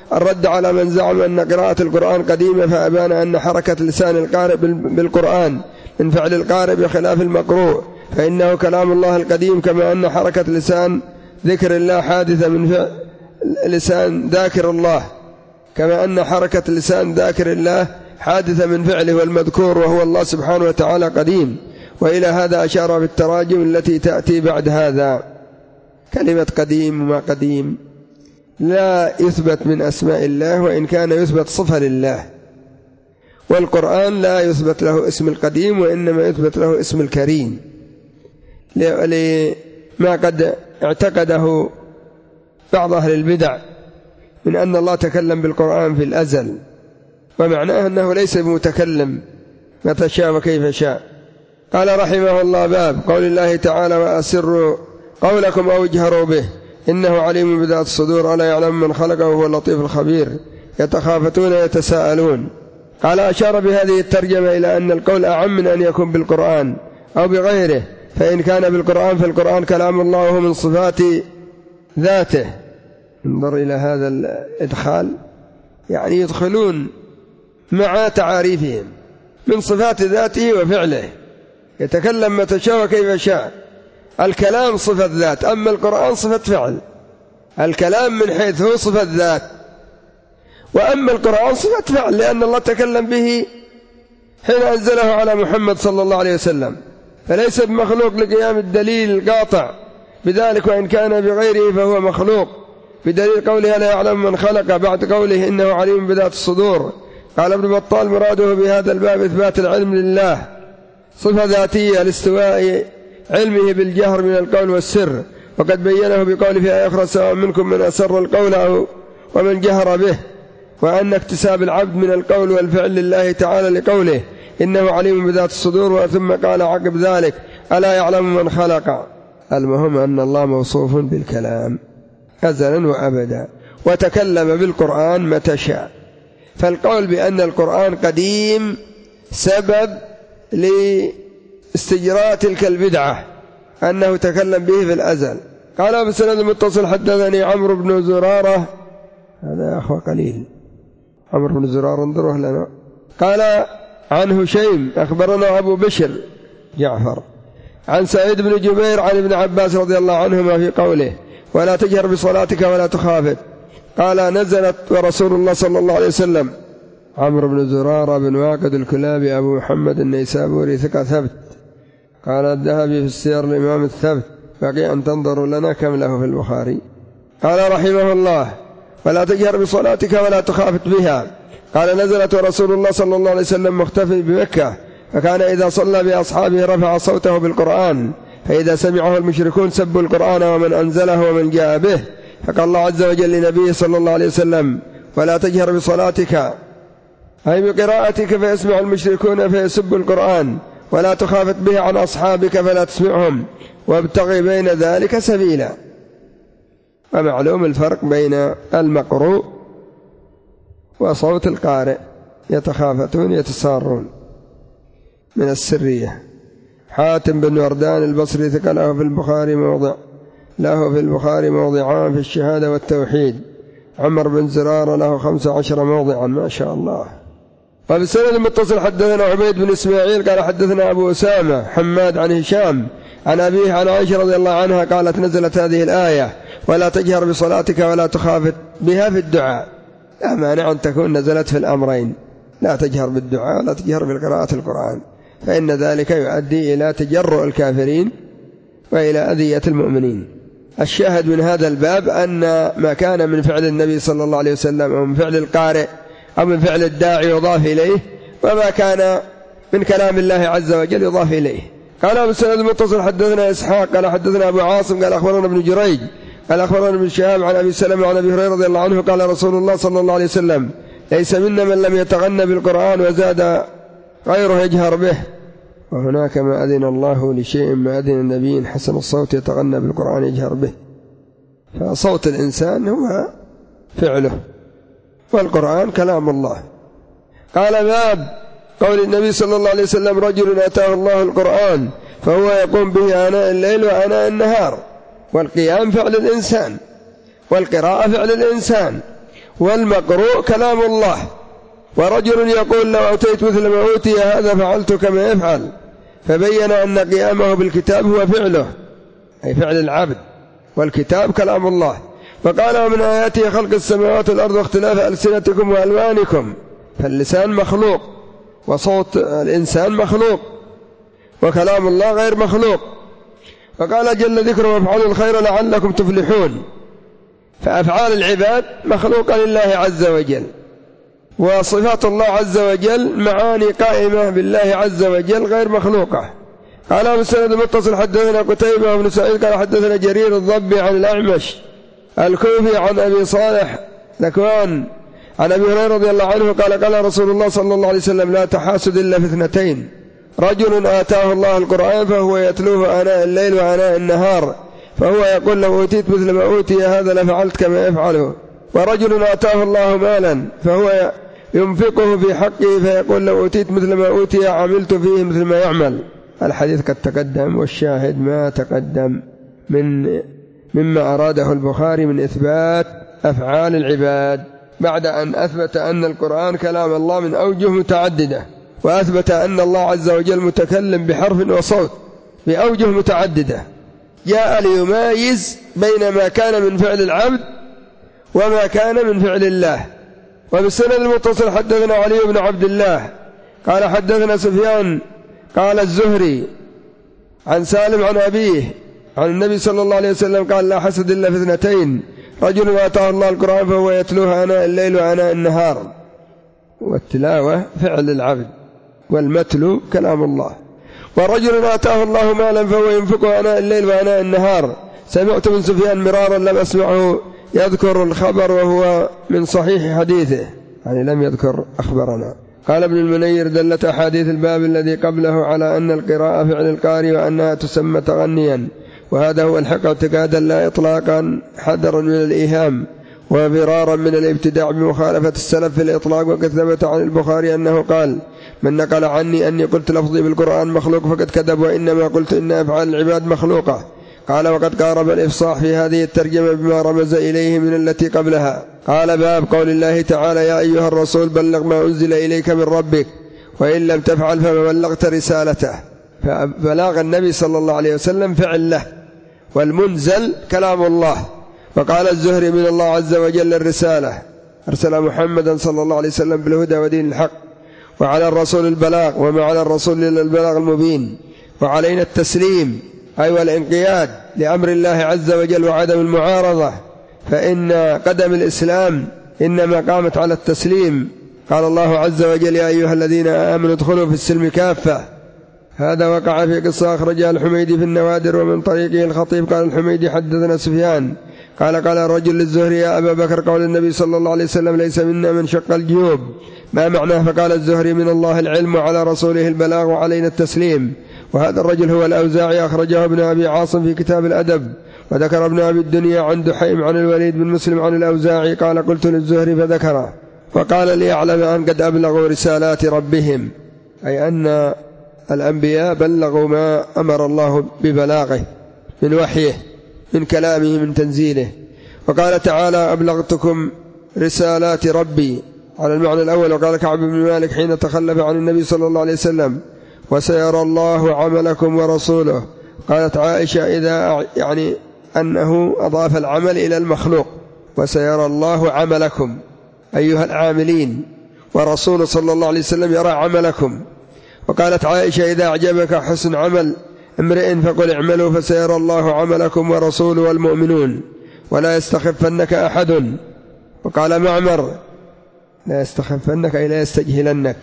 الرد على من زعم أن قراءة القرآن قديمة، فأبان أن حركة لسان القارئ بالقرآن من فعل القارئ بخلاف المقروء، فإنه كلام الله القديم، كما أن حركة لسان ذكر الله حادثة من فعل لسان ذاكر الله، كما أن حركة لسان ذاكر الله حادثة من فعله، والمذكور وهو الله سبحانه وتعالى قديم. وإلى هذا أشار بالتراجم التي تأتي بعد هذا. كلمة قديم وما قديم لا يثبت من أسماء الله، وإن كان يثبت صفة لله، والقرآن لا يثبت له اسم القديم، وإنما يثبت له اسم الكريم، لما قد اعتقده بعض أهل البدع من أن الله تكلم بالقرآن في الأزل، ومعناه أنه ليس بمتكلم متى شاء وكيف شاء. قال رحمه الله: باب قول الله تعالى: وأسروا قولكم أو اجهروا به إنه عليم بذات الصدور ألا يعلم من خلقه وهو اللطيف الخبير يتخافتون يتساءلون. قال: أشار بهذه الترجمة إلى أن القول أعم من أن يكون بالقرآن أو بغيره، فإن كان بالقرآن فالقرآن كلام الله وهو من صفات ذاته. انظر إلى هذا الإدخال، يعني يدخلون مع تعاريفهم من صفات ذاته وفعله، يتكلم متى شاء وكيف شاء. الكلام صفة ذات، أما القرآن صفة فعل. الكلام من حيث هو صفة ذات، وأما القرآن صفة فعل، لأن الله تكلم به حين أنزله على محمد صلى الله عليه وسلم، فليس بمخلوق لقيام الدليل القاطع بذلك، وإن كان بغيره فهو مخلوق، بدليل قوله: لا يعلم من خلق، بعد قوله: إنه عليم بذات الصدور. قال ابن بطال: مراده بهذا الباب إثبات العلم لله، صفة ذاتية لاستواء علمه بالجهر من القول والسر، وقد بينه بقوله في آية أخرى: سواء منكم من أسر القول أو ومن جهر به، وأن اكتساب العبد من القول والفعل لله تعالى لقوله: إنه عليم بذات الصدور. ثم قال عقب ذلك: ألا يعلم من خلق. المهم أن الله موصوف بالكلام أزلا وأبدا، وتكلم بالقرآن متى شاء. فالقول بأن القرآن قديم سبب لاستجراء تلك البدعة أنه تكلم به في الأزل. قال: بسند متصل حدثني عمرو بن زرارة، هذا يا أخوة قليل، عمرو بن زرارة انظروه لنا. قال: عن هشيم أخبرنا أبو بشر جعفر عن سعيد بن جبير عن ابن عباس رضي الله عنهما في قوله: ولا تجهر بصلاتك ولا تخافت. قال: نزلت ورسول الله صلى الله عليه وسلم. عمرو بن زرارة بن واقد الكلابي أبو محمد النيسابوري ثقة ثبت. قال الذهبي في السير الإمام الثبت. بقي أن تنظروا لنا كم له في البخاري. قال رحمه الله: ولا تجهر بصلاتك ولا تخافت بها. قال: نزلت ورسول الله صلى الله عليه وسلم مختفي بمكة، فكان إذا صلى بأصحابه رفع صوته بالقرآن، فإذا سمعه المشركون سبوا القرآن ومن أنزله ومن جاء به. فقال الله عز وجل لنبيه صلى الله عليه وسلم: ولا تجهر بصلاتك، أي بقراءتك، فيسمع المشركون فيسبوا القرآن، ولا تخافت به عن أصحابك فلا تسمعهم، وابتغي بين ذلك سبيلا. ومعلوم الفرق بين المقروء وصوت القارئ، يتخافتون يتسارون من السرية. حاتم بن وردان البصري ثقة له في البخاري موضع له في البخاري موضعان في الشهادة والتوحيد. عمر بن زرارة له خمس عشر موضعا، ما شاء الله. وبالسند المتصل حدثنا عبيد بن إسماعيل قال: حدثنا أبو أسامة حماد عن هشام عن أبيه عن عائشة رضي الله عنها قالت: نزلت هذه الآية: ولا تجهر بصلاتك ولا تخافت بها في الدعاء. لا مانع أن تكون نزلت في الأمرين، لا تجهر بالدعاء ولا تجهر بالقراءة القرآن، فإن ذلك يؤدي إلى تجرؤ الكافرين وإلى أذية المؤمنين. الشاهد من هذا الباب أن ما كان من فعل النبي صلى الله عليه وسلم أو من فعل القارئ أو من فعل الداعي يضاف إليه، وما كان من كلام الله عز وجل يضاف إليه. قال أبو السند المتصل حدثنا إسحاق قال حدثنا أبو عاصم قال أخبرنا ابن جريج قال أخبرنا ابن شهاب عن أبي سلمة عن أبي هريرة رضي الله عنه قال: رسول الله صلى الله عليه وسلم: ليس منا من لم يتغنى بالقرآن وزاد غيره يجهر به. وهناك ما أذن الله لشيء ما أذن النبي حسن الصوت يتغنى بالقرآن يجهر به، فصوت الإنسان هو فعله، والقرآن كلام الله. قال: باب قول النبي صلى الله عليه وسلم: رجل أتاه الله القرآن فهو يقوم به آناء الليل وآناء النهار. والقيام فعل الإنسان، والقراءة فعل الإنسان، والمقروء كلام الله. ورجل يقول لو أوتيت مثل ما أوتي هذا فعلت كما يفعل، فبين أن قيامه بالكتاب هو فعله، أي فعل العبد، والكتاب كلام الله. فقال ومن آياته خلق السماوات والأرض واختلاف ألسنتكم وألوانكم، فاللسان مخلوق، وصوت الإنسان مخلوق، وكلام الله غير مخلوق. فقال جل ذكره وافعلوا الخير لعلكم تفلحون، فأفعال العباد مخلوقة لله عز وجل، وصفات الله عز وجل معاني قائمة بالله عز وجل غير مخلوقة. قال بالسند المتصل حدثنا قتيبة بن سعيد قال حدثنا جرير الضبي عن الأعمش الكوفي عن أبي صالح ذكوان عن أبي هريرة رضي الله عنه قال قال رسول الله صلى الله عليه وسلم لا تحاسد إلا في اثنتين: رجل آتاه الله القرآن فهو يتلوه آناء الليل وآناء النهار فهو يقول لو أوتيت مثل ما أوتي هذا لفعلت كما يفعله. ورجل آتاه الله مالا فهو ينفقه في حقه فيقول لو أوتيت مثل ما أوتي عملت فيه مثل ما يعمل. الحديث قد تقدم، والشاهد ما تقدم من مما أراده البخاري من إثبات أفعال العباد، بعد أن أثبت أن القرآن كلام الله من أوجه متعددة، وأثبت أن الله عز وجل متكلم بحرف وصوت بأوجه متعددة، جاء ليميز بين ما كان من فعل العبد وما كان من فعل الله. وبالسند المتصل حدثنا علي بن عبد الله قال حدثنا سفيان قال الزهري عن سالم عن أبيه عن النبي صلى الله عليه وسلم قال لا حسد إلا في اثنتين: رجل آتاه الله القرآن فهو يتلوه آناء الليل وآناء النهار. والتلاوة فعل العبد، والمتلو كلام الله. ورجل آتاه الله مالا فهو ينفقه آناء الليل وآناء النهار. سمعت من سفيان مرارا لم أسمعه يذكر الخبر وهو من صحيح حديثه، يعني لم يذكر أخبرنا. قال ابن المنير دلت أحاديث الباب الذي قبله على أن القراءة فعل القارئ وأنها تسمى تغنيا، وهذا هو الحق اعتقادا لا إطلاقا، حذرا من الإيهام وفرارا من الابتداع بمخالفة السلف في الإطلاق. وقد ثبت عن البخاري أنه قال من نقل عني أني قلت لفظي بالقرآن مخلوق فقد كذب، وإنما قلت إن أفعال العباد مخلوقة. قال وقد قارب الإفصاح في هذه الترجمة بما رمز إليه من التي قبلها. قال باب قول الله تعالى يا أيها الرسول بلغ ما أنزل إليك من ربك وإن لم تفعل فما بلغت رسالته. فبلاغ النبي صلى الله عليه وسلم فعل له، والمنزل كلام الله. وقال الزهري من الله عز وجل الرسالة، أرسل محمدا صلى الله عليه وسلم بالهدى ودين الحق، وعلى الرسول البلاغ، وما على الرسول إلا البلاغ المبين، وعلينا التسليم أي والانقياد لأمر الله عز وجل وعدم المعارضة، فإن قدم الإسلام إنما قامت على التسليم. قال الله عز وجل يا أيها الذين آمنوا ادخلوا في السلم كافة. هذا وقع في قصة أخرجها الحميدي في النوادر ومن طريقه الخطيب. قال الحميدي حدثنا سفيان قال قال الرجل للزهري يا أبا بكر قول النبي صلى الله عليه وسلم ليس منا من شق الجيوب، ما معناه؟ فقال الزهري من الله العلم وعلى رسوله البلاغ وعلينا التسليم. وهذا الرجل هو الأوزاعي، أخرجه ابن أبي عاصم في كتاب الأدب. وذكر ابن أبي الدنيا عن دحيم عن الوليد بن مسلم عن الأوزاعي قال قلت للزهري فذكره، وقال ليعلم أن قد أبلغوا رسالات ربهم، أي أن الأنبياء بلغوا ما أمر الله ببلاغه من وحيه من كلامه من تنزيله. وقال تعالى أبلغتكم رسالات ربي على المعنى الأول. وقال كعب بن مالك حين تخلف عن النبي صلى الله عليه وسلم وسيرى الله عملكم ورسوله. قالت عائشة إذا يعني أنه أضاف العمل إلى المخلوق، وسيرى الله عملكم أيها العاملين، ورسول صلى الله عليه وسلم يرى عملكم. وقالت عائشة إذا أعجبك حسن عمل امرئ فقل اعملوا فسيرى الله عملكم ورسوله والمؤمنون ولا يستخفنك أحد. وقال معمر لا يستخفنك أي لا يستجهلنك،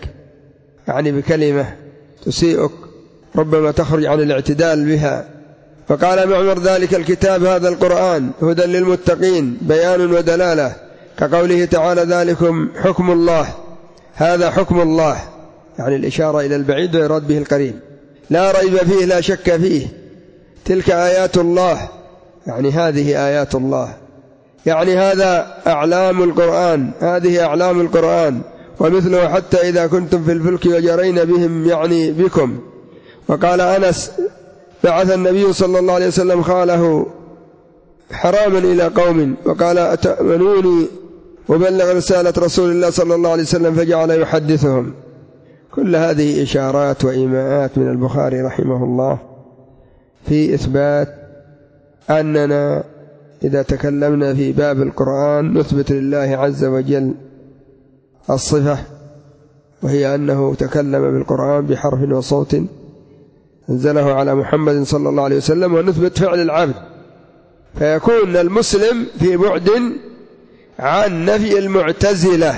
يعني بكلمة تسيئك ربما تخرج عن الاعتدال بها. فقال معمر ذلك الكتاب هذا القرآن هدى للمتقين بيان ودلالة، كقوله تعالى ذلكم حكم الله، هذا حكم الله، يعني الإشارة إلى البعيد ويراد به القريب، لا ريب فيه لا شك فيه، تلك آيات الله، يعني هذه آيات الله، يعني هذا أعلام القرآن، هذه أعلام القرآن. ومثله حتى إذا كنتم في الفلك وجرين بهم، يعني بكم. وقال أنس بعث النبي صلى الله عليه وسلم خاله حراما إلى قوم وقال أتأمنوني وبلغ رسالة رسول الله صلى الله عليه وسلم فجعل يحدثهم. كل هذه إشارات وإيماءات من البخاري رحمه الله في إثبات أننا إذا تكلمنا في باب القرآن نثبت لله عز وجل الصفة، وهي أنه تكلم بالقرآن بحرف وصوت أنزله على محمد صلى الله عليه وسلم، ونثبت فعل العبد، فيكون المسلم في بعد عن نفي المعتزلة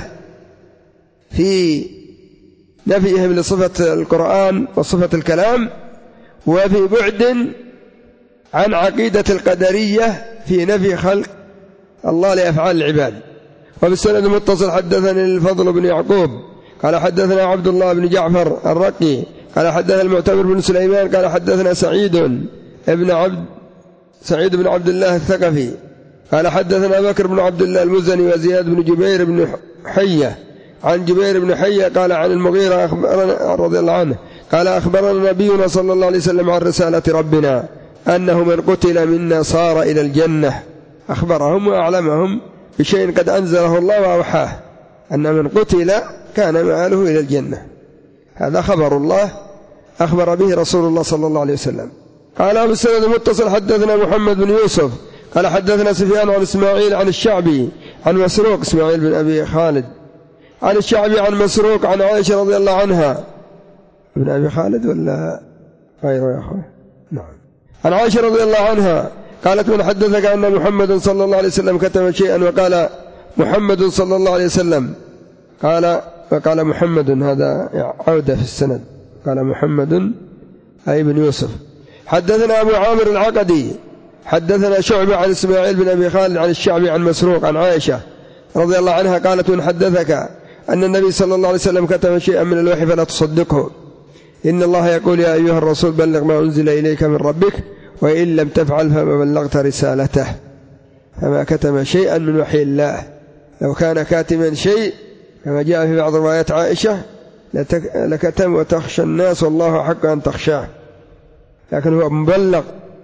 في نفيهم لصفة القرآن وصفة الكلام، وفي بعد عن عقيدة القدرية في نفي خلق الله لأفعال العباد. وبالسند المتصل حدثني الفضل بن يعقوب قال حدثنا عبد الله بن جعفر الرقي قال حدثنا المعتمر بن سليمان قال حدثنا سعيد ابن عبد سعيد بن عبد الله الثقفي قال حدثنا بكر بن عبد الله المزني وزياد بن جبير بن حية عن جبير بن حية قال عن المغيرة أخبرنا رضي الله عنه قال أخبرنا نبينا صلى الله عليه وسلم عن رسالة ربنا أنه من قتل منا صار إلى الجنة. أخبرهم وأعلمهم بشيء قد أنزله الله وأوحاه، أن من قتل كان مآله إلى الجنة. هذا خبر الله أخبر به رسول الله صلى الله عليه وسلم. قال أبو السند المتصل حدثنا محمد بن يوسف قال حدثنا سفيان عن إسماعيل عن الشعبي عن مسروق إسماعيل بن أبي خالد عن الشعبي عن مسروق عن عائشة رضي الله عنها. ابن أبي خالد ولا غيره يا أخوة؟ نعم. عن عائشة رضي الله عنها قالت من حدثك أن محمد صلى الله عليه وسلم كتب شيئا وقال محمد صلى الله عليه وسلم قال وقال محمد، هذا عودة في السند، قال محمد أي بن يوسف. حدثنا أبو عامر العقدي حدثنا شعبة عن إسماعيل بن أبي خالد عن الشعبي عن مسروق عن عائشة رضي الله عنها قالت من حدثك أن النبي صلى الله عليه وسلم كتب شيئا من الوحي فلا تصدقه، إن الله يقول يا أيها الرسول بلغ ما أنزل إليك من ربك وإن لم تفعل فما بلغت رسالته. فما كتم شيئا من وحي الله، لو كان كاتما شيء كما جاء في بعض روايات عائشة لكتم وتخشى الناس والله حق أن تخشاه، لكن هو مبلغ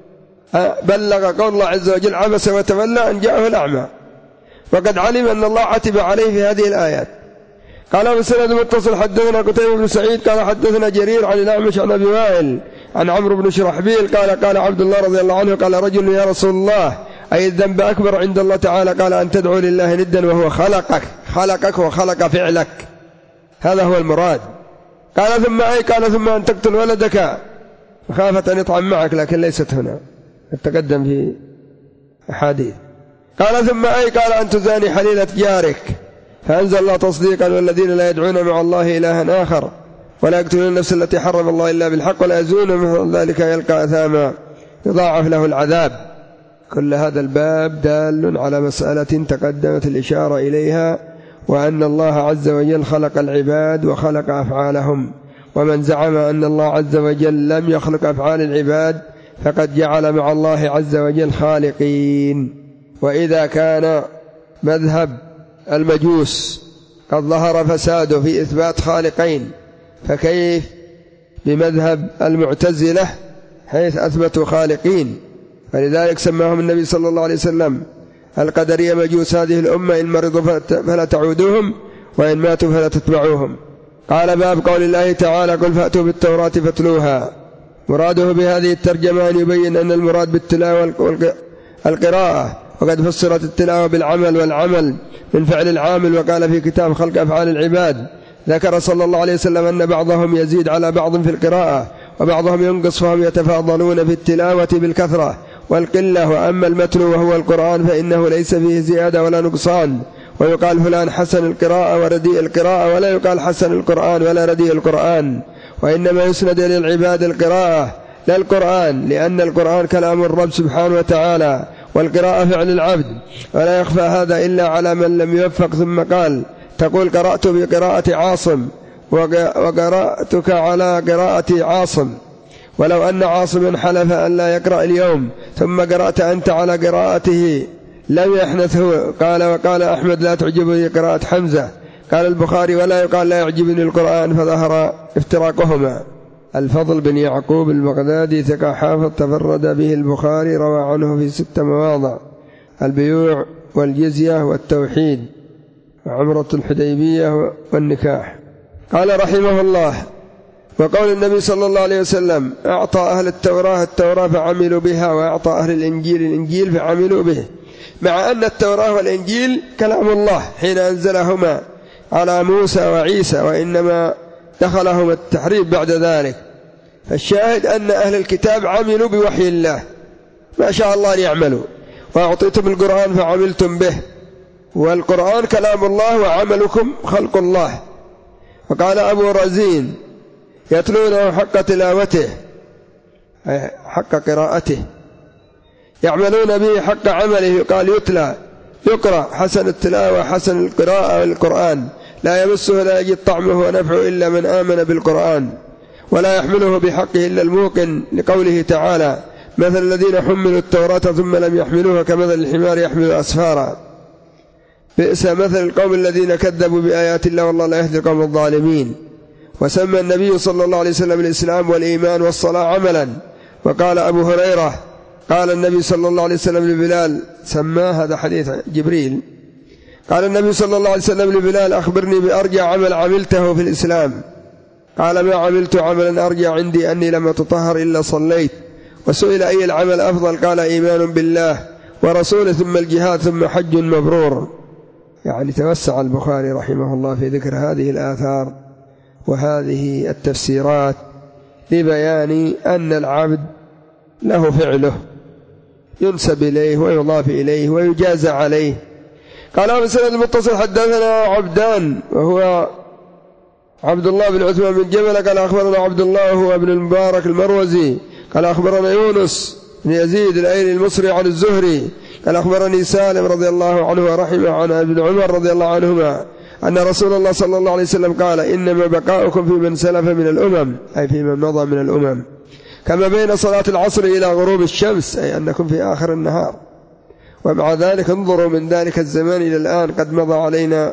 بلغ قول الله عز وجل عبس وتولى أن جاءه الأعمى، وقد علم أن الله عتب عليه في هذه الآيات. قال أبو السند المتصل حدثنا قتيبة بن سعيد قال حدثنا جرير عن الأعمش عن أبي وائل عن عمرو بن شرحبيل قال قال عبد الله رضي الله عنه قال رجل يا رسول الله أي الذنب أكبر عند الله تعالى؟ قال أن تدعو لله ندا وهو خلقك خلقك وخلق فعلك، هذا هو المراد. قال ثم أي؟ قال ثم أن تقتل ولدك خافت أن يطعم معك، لكن ليست هنا، تقدم في أحاديث. قال ثم أي؟ قال أن تزاني حليلة جارك، فأنزل الله تصديقا والذين لا يدعون مع الله إلها آخر ولا يقتلون النفس التي حرم الله إلا بالحق ولا يزنون مثل ذلك يلقى أثاما يضاعف له العذاب. كل هذا الباب دال على مسألة تقدمت الإشارة إليها، وأن الله عز وجل خلق العباد وخلق أفعالهم، ومن زعم أن الله عز وجل لم يخلق أفعال العباد فقد جعل مع الله عز وجل خالقين. وإذا كان مذهب المجوس قد ظهر فساده في إثبات خالقين، فكيف بمذهب المعتزلة حيث أثبتوا خالقين؟ فلذلك سماهم النبي صلى الله عليه وسلم القدرية مجوس هذه الأمة، إن مرضوا فلا تعودوهم وإن ماتوا فلا تتبعوهم. قال باب قول الله تعالى قل فأتوا بالتوراة فاتلوها. مراده بهذه الترجمة أن يبين أن المراد بالتلاوة والقراءة، وقد فسرت التلاوة بالعمل، والعمل من فعل العامل. وقال في كتاب خلق أفعال العباد ذكر صلى الله عليه وسلم أن بعضهم يزيد على بعض في القراءة وبعضهم ينقص، فهم يتفاضلون في التلاوة بالكثرة والقلة. وأما المتلو وهو القرآن فإنه ليس فيه زيادة ولا نقصان، ويقال فلان حسن القراءة ورديء القراءة، ولا يقال حسن القرآن ولا رديء القرآن، وإنما يسند للعباد القراءة لا القرآن، لأن القرآن كلام الرب سبحانه وتعالى، والقراءة فعل العبد، ولا يخفى هذا إلا على من لم يوفق. ثم قال تقول قرأت بقراءة عاصم وقرأتك على قراءة عاصم، ولو أن عاصما حلف أن لا يقرأ اليوم ثم قرأت أنت على قراءته لم يحنثه. قال وقال أحمد لا تعجبني قراءة حمزة. قال البخاري ولا يقال لا يعجبني القرآن، فظهر افتراقهما. الفضل بن يعقوب البغدادي ثقة حافظ تفرد به البخاري، روى عنه في ست مواضع: البيوع والجزية والتوحيد عمرة الحديبية والنكاح. قال رحمه الله: وقول النبي صلى الله عليه وسلم: أعطى أهل التوراة التوراة فعملوا بها، وأعطى أهل الإنجيل الإنجيل فعملوا به، مع أن التوراة والإنجيل كلام الله حين أنزلهما على موسى وعيسى، وإنما دخلهما التحريف بعد ذلك. فالشاهد أن أهل الكتاب عملوا بوحي الله ما شاء الله أن يعملوا، وأعطيتم القرآن فعملتم به، والقرآن كلام الله وعملكم خلق الله. وقال أبو رزين: يتلونه حق تلاوته حق قراءته، يعملون به حق عمله. قال يتلى يقرأ حسن التلاوة حسن القراءة والقرآن لا يمسه لا يجد طعمه ونفعه إلا من آمن بالقرآن، ولا يحمله بحقه إلا الموقن، لقوله تعالى: مثل الذين حملوا التوراة ثم لم يحملوها كمثل الحمار يحمل أسفارا، بئس مثل القوم الذين كذبوا بآيات الله والله لا يهدي القوم الظالمين. وسمى النبي صلى الله عليه وسلم الإسلام والإيمان والصلاة عملا. وقال أبو هريرة: قال النبي صلى الله عليه وسلم لبلال، سماه هذا حديث جبريل، قال النبي صلى الله عليه وسلم لبلال: أخبرني بأرجى عمل عملته في الإسلام. قال: ما عملت عملا أرجى عندي أني لم أتطهر إلا صليت. وسئل: أي العمل أفضل؟ قال: إيمان بالله ورسوله ثم الجهاد ثم حج مبرور. يعني توسع البخاري رحمه الله في ذكر هذه الآثار وهذه التفسيرات لبيان أن العبد له فعله ينسب إليه ويضاف إليه ويجازى عليه. قال: بسند المتصل حدثنا عبدان وهو عبد الله بن عثمان بن جبل قال: أخبرنا عبد الله وهو ابن المبارك المروزي قال: أخبرنا يونس بن يزيد الأيلي المصري عن الزهري قال: أخبرني سالم رضي الله عنه ورحمه عن ابن عمر رضي الله عنهما أن رسول الله صلى الله عليه وسلم قال: إنما بقاؤكم في من سلف من الأمم، أي في من مضى من الأمم، كما بين صلاة العصر إلى غروب الشمس، أي أنكم في آخر النهار. ومع ذلك انظروا من ذلك الزمان إلى الآن قد مضى علينا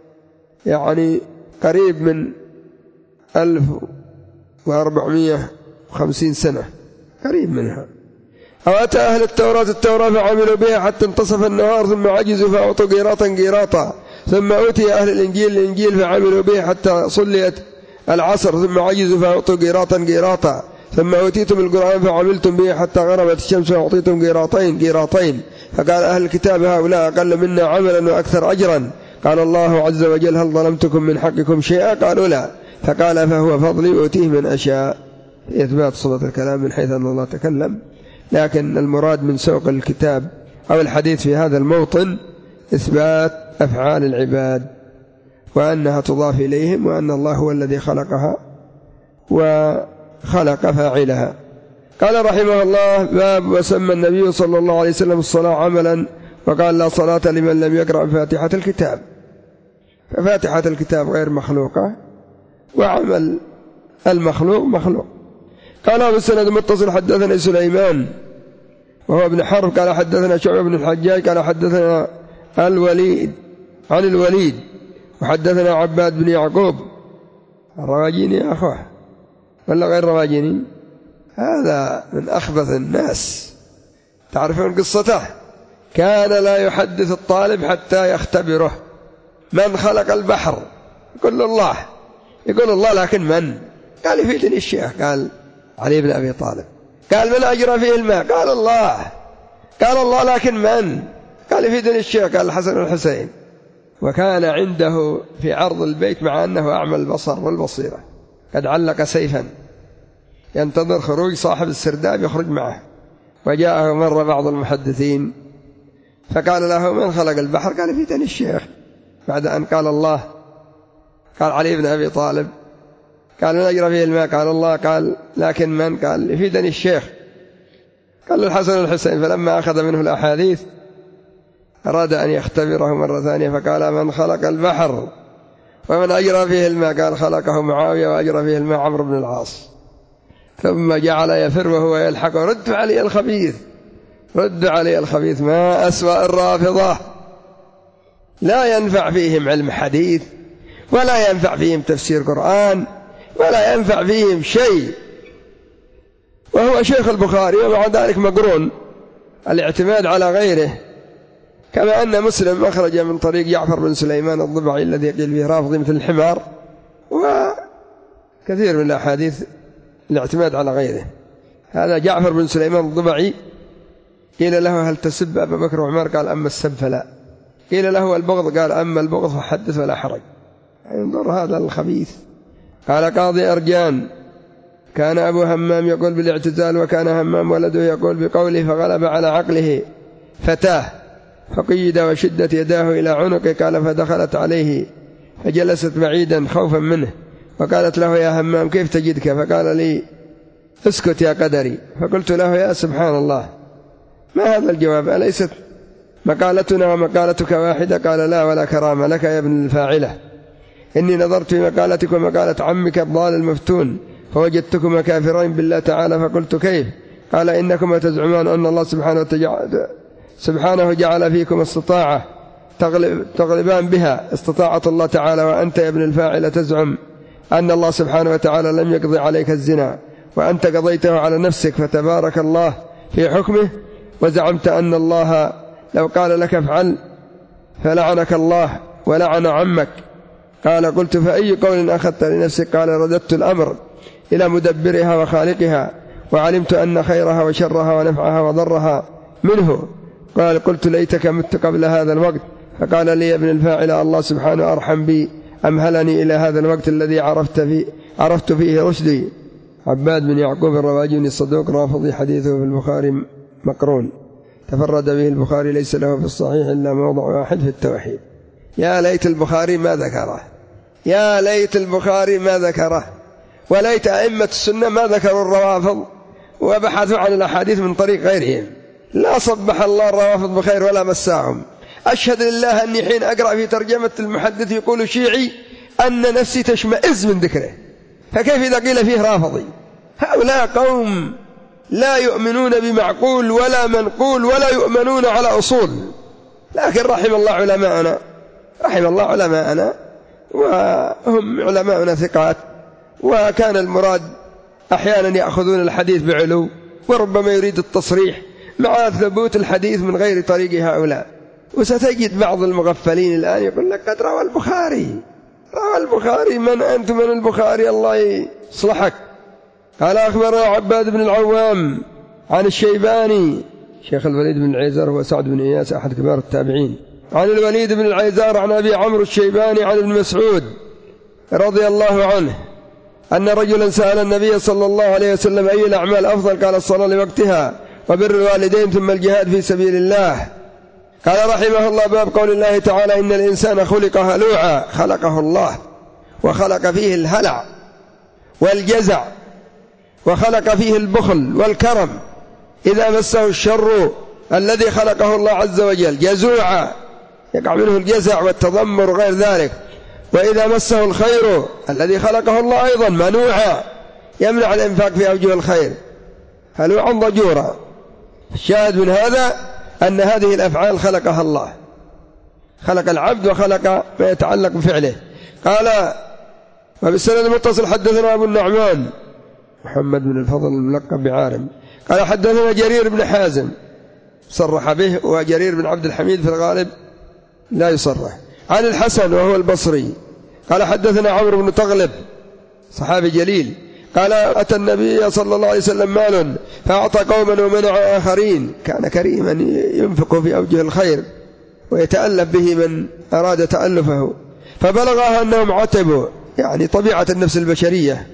يعني قريب من ألف وأربعمائة وخمسين سنة، قريب منها. أو أتى أهل التوراة التوراة فعملوا بها حتى انتصف النهار ثم عجزوا فأعطوا قيراطا قيراطا، ثم أوتي أهل الإنجيل الإنجيل فعملوا به حتى صليت العصر ثم عجزوا فأعطوا قيراطا قيراطا، ثم أوتيتم القرآن فعملتم به حتى غربت الشمس فأعطيتم قيراطين قيراطين. فقال أهل الكتاب: هؤلاء أقل منا عملا وأكثر أجرا. قال الله عز وجل: هل ظلمتكم من حقكم شيئا؟ قالوا لا. فقال: فهو فضلي أوتيه من أشاء. إثبات صلة الكلام من حيث أن الله تكلم، لكن المراد من سوق الكتاب أو الحديث في هذا الموطن إثبات أفعال العباد وأنها تضاف إليهم، وأن الله هو الذي خلقها وخلق فاعلها. قال رحمه الله: باب وسمى النبي صلى الله عليه وسلم الصلاة عملا، وقال: لا صلاة لمن لم يقرأ فاتحة الكتاب. ففاتحة الكتاب غير مخلوقة، وعمل المخلوق مخلوق. قال: بالسند متصل حدثنا سليمان وهو ابن حرب قال: حدثنا شعبة بن الحجاج قال: حدثنا الوليد عن الوليد وحدثنا عباد بن يعقوب الرواجيني يا أخوه ولا غير رواجيني؟ هذا من أخبث الناس. تعرفون قصته؟ كان لا يحدث الطالب حتى يختبره. من خلق البحر؟ يقول الله. يقول الله، لكن من؟ قال: يفيدني الشيخ. قال: علي بن أبي طالب. قال: من أجرى فيه الماء؟ قال: الله. قال: الله، لكن من؟ قال: يفيدني الشيخ. قال: الحسن والحسين. وكان عنده في عرض البيت مع أنه أعمى البصر والبصيرة قد علق سيفا ينتظر خروج صاحب السرداب يخرج معه. وجاءه مرة بعض المحدثين فقال له: من خلق البحر؟ قال: يفيدني الشيخ. بعد أن قال الله قال: علي بن أبي طالب. قال: من أجرى فيه الماء؟ قال: الله. قال: لكن من؟ قال: يفيدني الشيخ. قال: الحسن والحسين. فلما أخذ منه الأحاديث أراد أن يختبره مرة ثانية فقال: من خلق البحر؟ ومن أجرى فيه الماء؟ قال: خلقه معاوية وأجرى فيه الماء عمرو بن العاص. ثم جعل يفر وهو يلحق: رد علي الخبيث، رد علي الخبيث. ما أسوأ الرافضة، لا ينفع فيهم علم حديث ولا ينفع فيهم تفسير قرآن ولا ينفع فيهم شيء، وهو شيخ البخاري ومع ذلك مقرون الاعتماد على غيره كما أن مسلم أخرج من طريق جعفر بن سليمان الضبعي الذي قيل فيه رافضي مثل الحمار، وكثير من الأحاديث الاعتماد على غيره. هذا جعفر بن سليمان الضبعي قيل له هل تسب أبا بكر وعمر؟ قال أما السب فلا. قيل له البغض؟ قال أما البغض فحدث ولا حرج. انظر هذا الخبيث. قال قاضي أرجان كان أبو همام يقول بالاعتزال، وكان همام ولده يقول بقوله، فغلب على عقله فتاه فقيد وشدت يداه إلى عنقه. قال فدخلت عليه فجلست بعيدا خوفا منه، وقالت له يا همام كيف تجدك؟ فقال لي اسكت يا قدري. فقلت له يا سبحان الله ما هذا الجواب؟ أليست مقالتنا ومقالتك واحدة؟ قال لا ولا كرامة لك يا ابن الفاعلة، إني نظرت في مقالتك ومقالة عمك الضال المفتون فوجدتكما كافرين بالله تعالى. فقلت كيف؟ قال إنكما تزعمان أن الله سبحانه وتعالى سبحانه جعل فيكم استطاعة تغلب تغلبان بها استطاعة الله تعالى، وأنت يا ابن الفاعلة تزعم أن الله سبحانه وتعالى لم يقضي عليك الزنا وأنت قضيته على نفسك، فتبارك الله في حكمه، وزعمت أن الله لو قال لك افعل فلعنك الله ولعن عمك. قال قلت فأي قول أخذت لنفسك؟ قال رددت الأمر إلى مدبرها وخالقها، وعلمت أن خيرها وشرها ونفعها وضرها منه. قال قلت ليتك مت قبل هذا الوقت. فقال لي يا ابن الفاعل الله سبحانه أرحم بي أمهلني إلى هذا الوقت الذي عرفت فيه, عرفت فيه رشدي. عباد بن يعقوب الرواجوني الصدوق رافضي، حديثه في البخاري مقرون، تفرد به البخاري، ليس له في الصحيح إلا موضع واحد في التوحيد. يا ليت البخاري ما ذكره، يا ليت البخاري ما ذكره، وليت أئمة السنة ما ذكروا الروافض وبحثوا عن الأحاديث من طريق غيرهم. لا صبح الله الروافض بخير ولا مساهم. أشهد لله أني حين أقرأ في ترجمة المحدث يقول شيعي أن نفسي تشمئز من ذكره، فكيف إذا قيل فيه رافضي؟ هؤلاء قوم لا يؤمنون بمعقول ولا منقول ولا يؤمنون على أصول. لكن رحم الله علماءنا، رحم الله علماءنا، وهم علماءنا ثقات، وكان المراد أحيانا يأخذون الحديث بعلو، وربما يريد التصريح مع ثبوت الحديث من غير طريق هؤلاء. وستجد بعض المغفلين الآن يقول لك قد روى البخاري، روى البخاري. من أنت من البخاري؟ الله يصلحك. قال أخبرنا عباد بن العوام عن الشيباني شيخ الوليد بن العيزار هو سعد بن إياس أحد كبار التابعين، عن الوليد بن العيزار عن أبي عمرو الشيباني عن ابن مسعود رضي الله عنه أن رجلا سأل النبي صلى الله عليه وسلم أي الأعمال أفضل؟ قال الصلاة لوقتها وبر الوالدين ثم الجهاد في سبيل الله. قال رحمه الله باب قول الله تعالى إن الإنسان خلق هلوعا، خلقه الله وخلق فيه الهلع والجزع، وخلق فيه البخل والكرم. إذا مسه الشر الذي خلقه الله عز وجل جزوعا يقع منه الجزع والتضمر وغير ذلك، وإذا مسه الخير الذي خلقه الله أيضا منوعا يمنع الإنفاق في أوجه الخير هلوعا ضجورا. الشاهد من هذا أن هذه الأفعال خلقها الله، خلق العبد وخلق ما يتعلق بفعله. قال وبالسند المتصل حدثنا أبو النعمان محمد بن الفضل الملقب بعارم قال حدثنا جرير بن حازم صرح به، وجرير بن عبد الحميد في الغالب لا يصرح، عن الحسن وهو البصري قال حدثنا عمرو بن تغلب صحابي جليل قال أتى النبي صلى الله عليه وسلم مال فأعطى قوما ومنع آخرين، كان كريما ينفق في أوجه الخير ويتألف به من أراد تألفه، فبلغها أنهم عتبوا، يعني طبيعة النفس البشرية.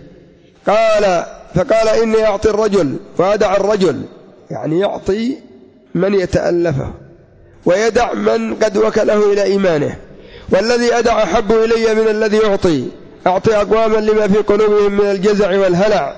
قال فقال إني أعطي الرجل وأدع الرجل، يعني يعطي من يتألفه ويدع من قد وكله إلى إيمانه، والذي أدع أحب إلي من الذي يعطي. أعطي أقواما لما في قلوبهم من الجزع والهلع،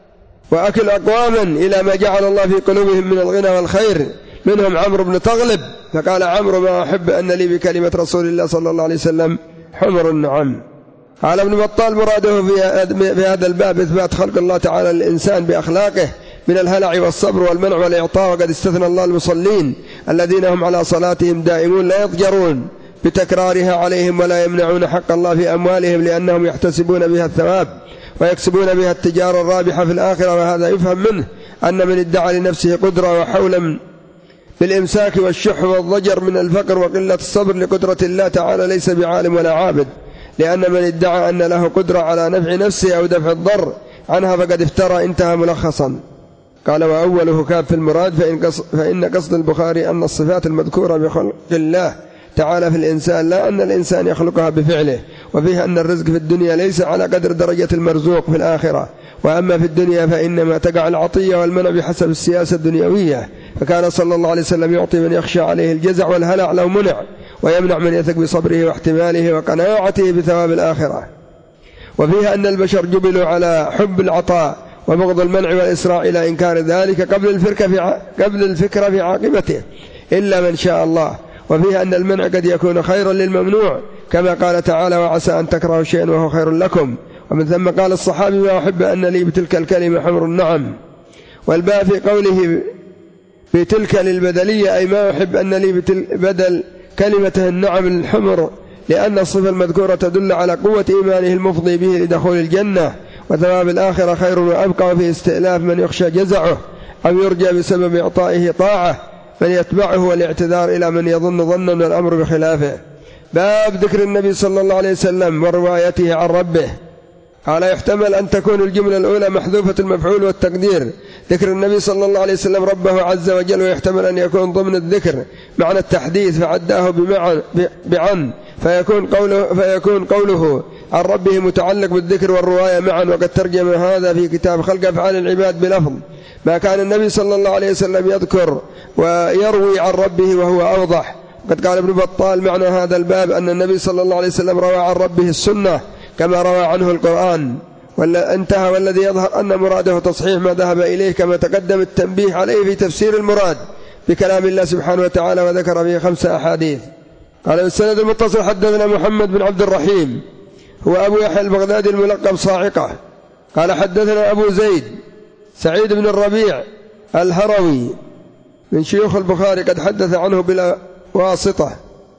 وأكل أقواما إلى ما جعل الله في قلوبهم من الغنى والخير، منهم عمرو بن تغلب. فقال عمرو ما أحب أن لي بكلمة رسول الله صلى الله عليه وسلم حمر النعم. قال ابن بطال مراده في هذا الباب إثبات خلق الله تعالى للإنسان بأخلاقه من الهلع والصبر والمنع والإعطاء، وقد استثنى الله المصلين الذين هم على صلاتهم دائمون لا يضجرون بتكرارها عليهم ولا يمنعون حق الله في أموالهم لأنهم يحتسبون بها الثواب ويكسبون بها التجارة الرابحة في الآخرة. وهذا يفهم منه أن من ادعى لنفسه قدرة وحولا بالإمساك والشح والضجر من الفقر وقلة الصبر لقدرة الله تعالى ليس بعالم ولا عابد، لأن من ادعى أن له قدرة على نفع نفسه أو دفع الضر عنها فقد افترى. انتهى ملخصا. قال وأوله كاف في المراد، فإن قصد, فإن قصد البخاري أن الصفات المذكورة بخلق الله تعالى في الإنسان لا أن الإنسان يخلقها بفعله، وفيه أن الرزق في الدنيا ليس على قدر درجة المرزوق في الآخرة، وأما في الدنيا فإنما تقع العطية والمنع بحسب السياسة الدنيوية، فكان صلى الله عليه وسلم يعطي من يخشى عليه الجزع والهلع لو منع، ويمنع من يثق بصبره واحتماله وقناعته بثواب الآخرة. وفيها أن البشر جبلوا على حب العطاء وبغض المنع والإسراع إلى إنكار ذلك قبل الفكرة في قبل الفكرة في عاقبته إلا من شاء الله. وفيها أن المنع قد يكون خيرا للممنوع، كما قال تعالى وعسى أن تكرهوا شيئا وهو خير لكم. ومن ثم قال الصحابي وأحب أن لي بتلك الكلمة حمر النعم. والباء في قوله بتلك للبدلية، أي ما أحب أن لي بدل كلمته النعم الحمر، لأن الصفة المذكورة تدل على قوة إيمانه المفضي به لدخول الجنة، وثواب الآخرة خير وأبقى في استئلاف من يخشى جزعه أو يرجى بسبب إعطائه طاعة من يتبعه، والاعتذار إلى من يظن ظنا من الأمر بخلافه. باب ذكر النبي صلى الله عليه وسلم وروايته عن ربه. قال يحتمل أن تكون الجملة الأولى محذوفة المفعول والتقدير ذكر النبي صلى الله عليه وسلم ربه عز وجل، ويحتمل أن يكون ضمن الذكر معنى التحديث فعداه بعن، فيكون قوله, فيكون قوله عن ربه متعلق بالذكر والرواية معا. وقد ترجم هذا في كتاب خلق أفعال العباد بلفظ ما كان النبي صلى الله عليه وسلم يذكر ويروي عن ربه وهو أوضح. قد قال ابن بطال معنى هذا الباب أن النبي صلى الله عليه وسلم روى عن ربه السنة كما روى عنه القرآن، ولا انتهى. والذي يظهر أن مراده تصحيح ما ذهب إليه، كما تقدم التنبيه عليه في تفسير المراد بكلام الله سبحانه وتعالى، وذكر فيه خمس أحاديث. قال السند المتصل حدثنا محمد بن عبد الرحيم هو أبو يحيى البغدادي الملقب صاعقة. قال حدثنا أبو زيد سعيد بن الربيع الهروي من شيوخ البخاري، قد حدث عنه بلا واسطة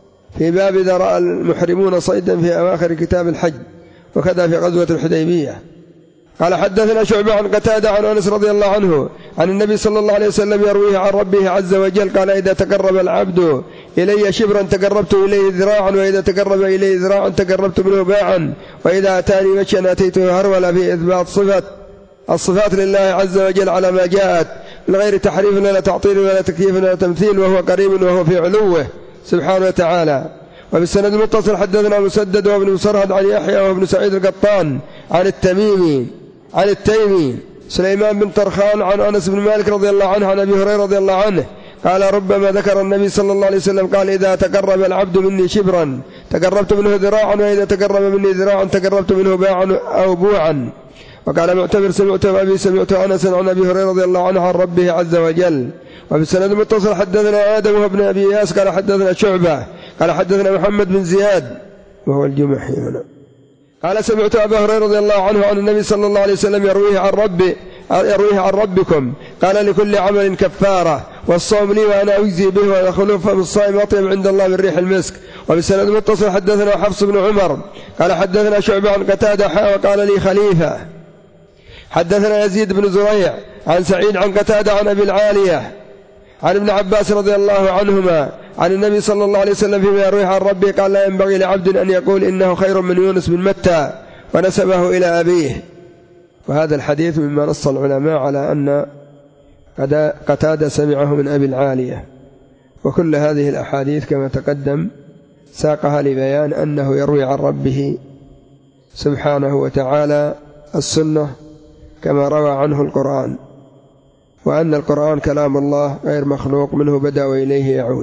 في باب إذا رأى المحرمون صيدا في أواخر كتاب الحج، وكذا في غزوة الحديبية. قال حدثنا شعبة عن قتادة عن أنس رضي الله عنه عن النبي صلى الله عليه وسلم يرويه عن ربه عز وجل قال إذا تقرب العبد إلي شبرا تقربت إليه ذراعا، وإذا تقرب إليه ذراعا تقربت منه باعا، وإذا أتاني مشيا أتيته هرولا، في إثبات صفة الصفات لله عز وجل على ما جاءت من غير تحريف ولا تعطيل ولا تكييف ولا تمثيل، وهو قريب وهو في علوه سبحانه وتعالى. وفي السند المتصل حدثنا مسدد وابن مسرهد عن يحيى وابن سعيد القطان عن التميمي عن التيمي سليمان بن طرخان عن أنس بن مالك رضي الله عنه عن أبي هريرة رضي الله عنه قال ربما ذكر النبي صلى الله عليه وسلم قال إذا تقرب العبد مني شبرا تقربت منه ذراعا، وإذا تقرب مني ذراعا تقربت منه باعا أو بوعا. وقال معتمر سمعت أبي سمعت أنس عن أبي هريرة رضي الله عنه عن ربه عز وجل. وفي السند المتصل حدثنا آدم وابن أبي ياس قال حدثنا شعبة قال حدثنا محمد بن زياد وهو الجمحي هنا قال سمعت أبا هريرة رضي الله عنه عن النبي صلى الله عليه وسلم يرويه عن ربي يرويه عن ربكم قال لكل عمل كفارة، والصوم لي وأنا أجزي به، والخلوف من الصائم أطيب عند الله من ريح المسك. وفي السند المتصل حدثنا حفص بن عمر قال حدثنا شعبة عن قتادة وقال لي خليفة. حدثنا يزيد بن زريع عن سعيد عن قتادة عن أبي العالية عن ابن عباس رضي الله عنهما عن النبي صلى الله عليه وسلم فيما يرويه عن ربه قال لا ينبغي لعبد أن يقول إنه خير من يونس بن متى، ونسبه إلى أبيه. وهذا الحديث مما نص العلماء على أن قتادة سمعه من أبي العالية. وكل هذه الأحاديث كما تقدم ساقها لبيان أنه يروي عن ربه سبحانه وتعالى السنة كما روى عنه القرآن، وأن القرآن كلام الله غير مخلوق منه بدأ وإليه يعود،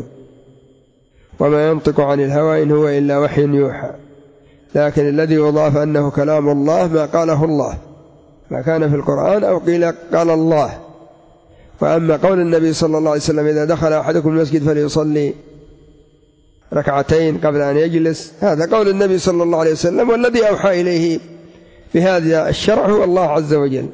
وما ينطق عن الهوى إن هو إلا وحي يوحى. لكن الذي يضاف أنه كلام الله ما قاله الله، ما كان في القرآن أو قيل قال الله. وأما قول النبي صلى الله عليه وسلم إذا دخل أحدكم المسجد فليصلي ركعتين قبل أن يجلس، هذا قول النبي صلى الله عليه وسلم، والذي أوحى إليه بهذا الشرع هو الله عز وجل.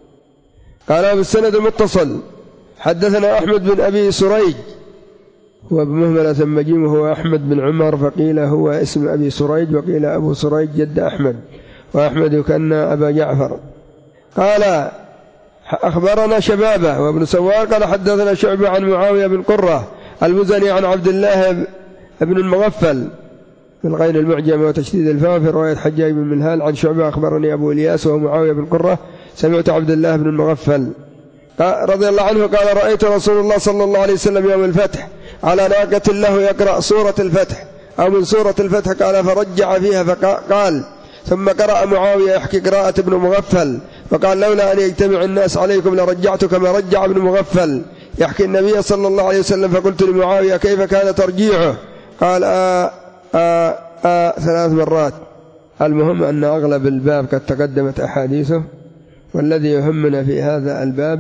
قال بالسند المتصل حدثنا أحمد بن أبي سريج هو بمهملة ثم جيم هو أحمد بن عمر، فقيل هو اسم أبي سريج وقيل أبو سريج جد أحمد، وأحمد يكنى أبا جعفر. قال أخبرنا شبابة وابن سواق قال حدثنا شعبة عن معاوية بن قرة المزني عن عبد الله بن المغفل بالغين المعجم وتشديد الفاء في رواية حجاج بن منهال عن شعبة أخبرني أبو إلياس ومعاوية بن قرة سمعت عبد الله بن المغفل رضي الله عنه قال رأيت رسول الله صلى الله عليه وسلم يوم الفتح على ناقة له يقرأ سورة الفتح أو من سورة الفتح قال فرجع فيها فقال ثم قرأ معاوية يحكي قراءة ابن مغفل فقال لولا أن يجتمع الناس عليكم لرجعت كما رجع ابن مغفل يحكي النبي صلى الله عليه وسلم فقلت لمعاوية كيف كان ترجيعه قال آه آه آه ثلاث مرات. المهم أن أغلب الباب قد تقدمت أحاديثه، والذي يهمنا في هذا الباب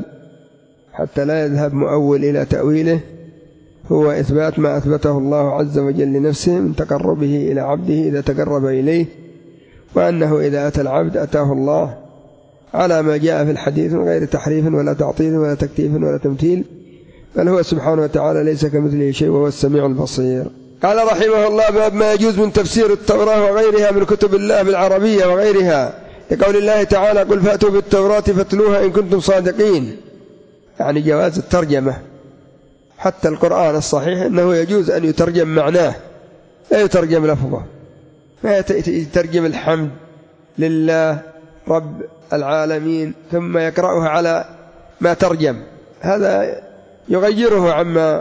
حتى لا يذهب مؤول إلى تأويله هو إثبات ما أثبته الله عز وجل لنفسه من تقربه إلى عبده إذا تقرب إليه، وأنه إذا أتى العبد أتاه الله على ما جاء في الحديث من غير تحريف ولا تعطيل ولا تكتيف ولا تمثيل، بل هو سبحانه وتعالى ليس كمثله شيء وهو السميع البصير. قال رحمه الله باب ما يجوز من تفسير التوراة وغيرها من كتب الله بالعربية وغيرها، لقول الله تعالى قل فأتوا بالتوراة فاتلوها إن كنتم صادقين، يعني جواز الترجمة. حتى القرآن الصحيح أنه يجوز أن يترجم معناه لا يترجم لفظه، ما يترجم الحمد لله رب العالمين ثم يقرأها على ما ترجم، هذا يغيره عما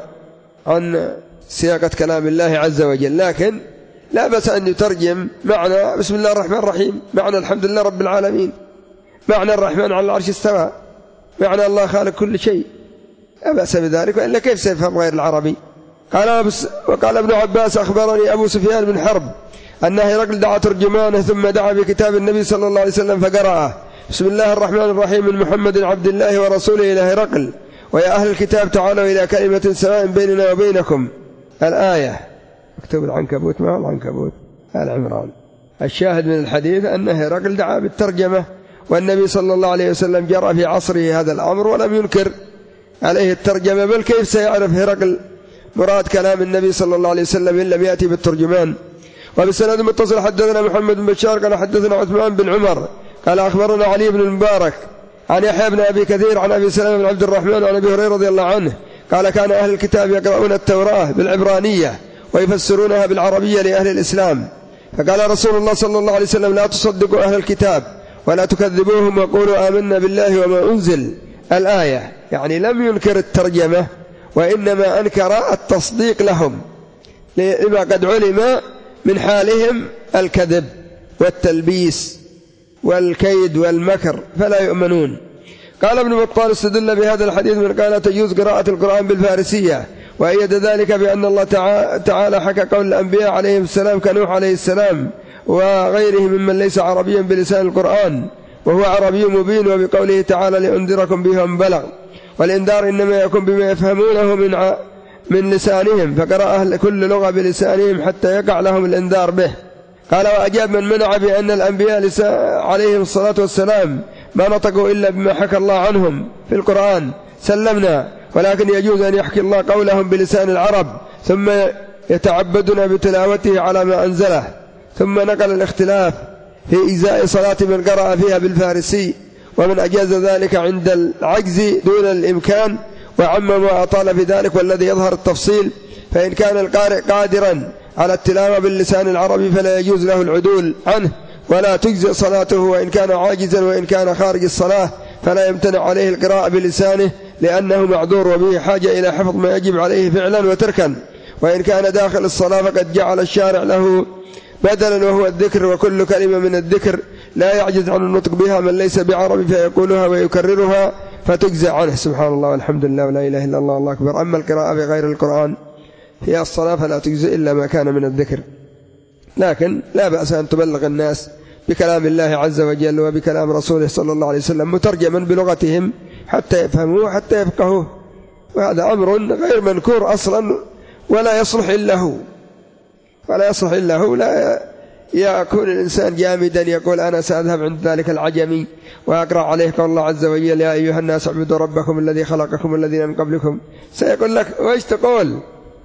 عن سياقة كلام الله عز وجل. لكن لا بأس أن يترجم معنى بسم الله الرحمن الرحيم، معنى الحمد لله رب العالمين، معنى الرحمن على العرش استوى، معنى الله خالق كل شيء، لا بأس بذلك، وإلا كيف سيفهم غير العربي؟ قال وقال ابن عباس أخبرني أبو سفيان بن حرب أن هرقل دعا ترجمانه ثم دعا بكتاب النبي صلى الله عليه وسلم فقرأه بسم الله الرحمن الرحيم من محمد عبد الله ورسوله إلى هرقل ويا أهل الكتاب تعالوا إلى كلمة سواء بيننا وبينكم الآية. مكتوب العنكبوت ما هو العنكبوت آل عمران. الشاهد من الحديث أن هرقل دعا بالترجمة، والنبي صلى الله عليه وسلم جرى في عصره هذا الأمر ولم ينكر عليه الترجمة، بل كيف سيعرف هرقل مراد كلام النبي صلى الله عليه وسلم إن لم يأتي بالترجمان. وبالسند المتصل حدثنا محمد بن بشار قال حدثنا عثمان بن عمر قال أخبرنا علي بن المبارك عن يحيى بن أبي كثير عن أبي سلمة بن عبد الرحمن عن أبي هريرة رضي الله عنه قال كان أهل الكتاب يقرؤون التوراة بالعبرانية ويفسرونها بالعربية لأهل الإسلام، فقال رسول الله صلى الله عليه وسلم لا تصدقوا أهل الكتاب ولا تكذبوهم وقولوا آمنا بالله وما أنزل الآية، يعني لم ينكر الترجمة وإنما أنكر التصديق لهم لما قد علم من حالهم الكذب والتلبيس والكيد والمكر فلا يؤمنون. قال ابن بطال استدل بهذا الحديث من قال تجوز قراءة القرآن بالفارسية، وأيد ذلك بأن الله تعالى حكى قول الأنبياء عليهم السلام كنوح عليه السلام وغيره ممن ليس عربيا بلسان القرآن وهو عربي مبين، وبقوله تعالى لأنذركم به من بلغ، والإنذار إنما يكون بما يفهمونه من ع... من لسانهم، فقرأ أهل كل لغة بلسانهم حتى يقع لهم الإنذار به. قال وأجاب من منع بأن الأنبياء لسا... عليهم الصلاة والسلام ما نطقوا إلا بما حكى الله عنهم في القرآن سلمنا، ولكن يجوز أن يحكي الله قولهم بلسان العرب ثم يتعبدون بتلاوته على ما أنزله. ثم نقل الاختلاف في إجزاء صلاة من قرأ فيها بالفارسي، ومن أجاز ذلك عند العجز دون الإمكان، وعمم وأطال في ذلك، والذي يظهر التفصيل فإن كان القارئ قادرا على التلاوة باللسان العربي فلا يجوز له العدول عنه ولا تجزئ صلاته، وإن كان عاجزا وإن كان خارج الصلاة فلا يمتنع عليه القراءة بلسانه لأنه معذور وبه حاجة إلى حفظ ما يجب عليه فعلا وتركا، وإن كان داخل الصلاة فقد جعل الشارع له بدلا وهو الذكر، وكل كلمة من الذكر لا يعجز عن النطق بها من ليس بعربي فيقولها ويكررها فتجزى عنه. سبحان الله والحمد لله ولا إله إلا الله والله أكبر. أما القراءة بغير القرآن في الصلاة فلا تجزئ إلا ما كان من الذكر، لكن لا بأس أن تبلغ الناس بكلام الله عز وجل وبكلام رسوله صلى الله عليه وسلم مترجما بلغتهم حتى يفهموه حتى يفقهوه، وهذا أمر غير منكور أصلا ولا يصلح إلا هو ولا يصلح إلا هو. لا يكون الإنسان جامدا يقول أنا سأذهب عند ذلك العجمي وأقرأ عليه قول الله عز وجل يا أيها الناس اعبدوا ربكم الذي خلقكم الذين من قبلكم، سيقول لك وإيش تقول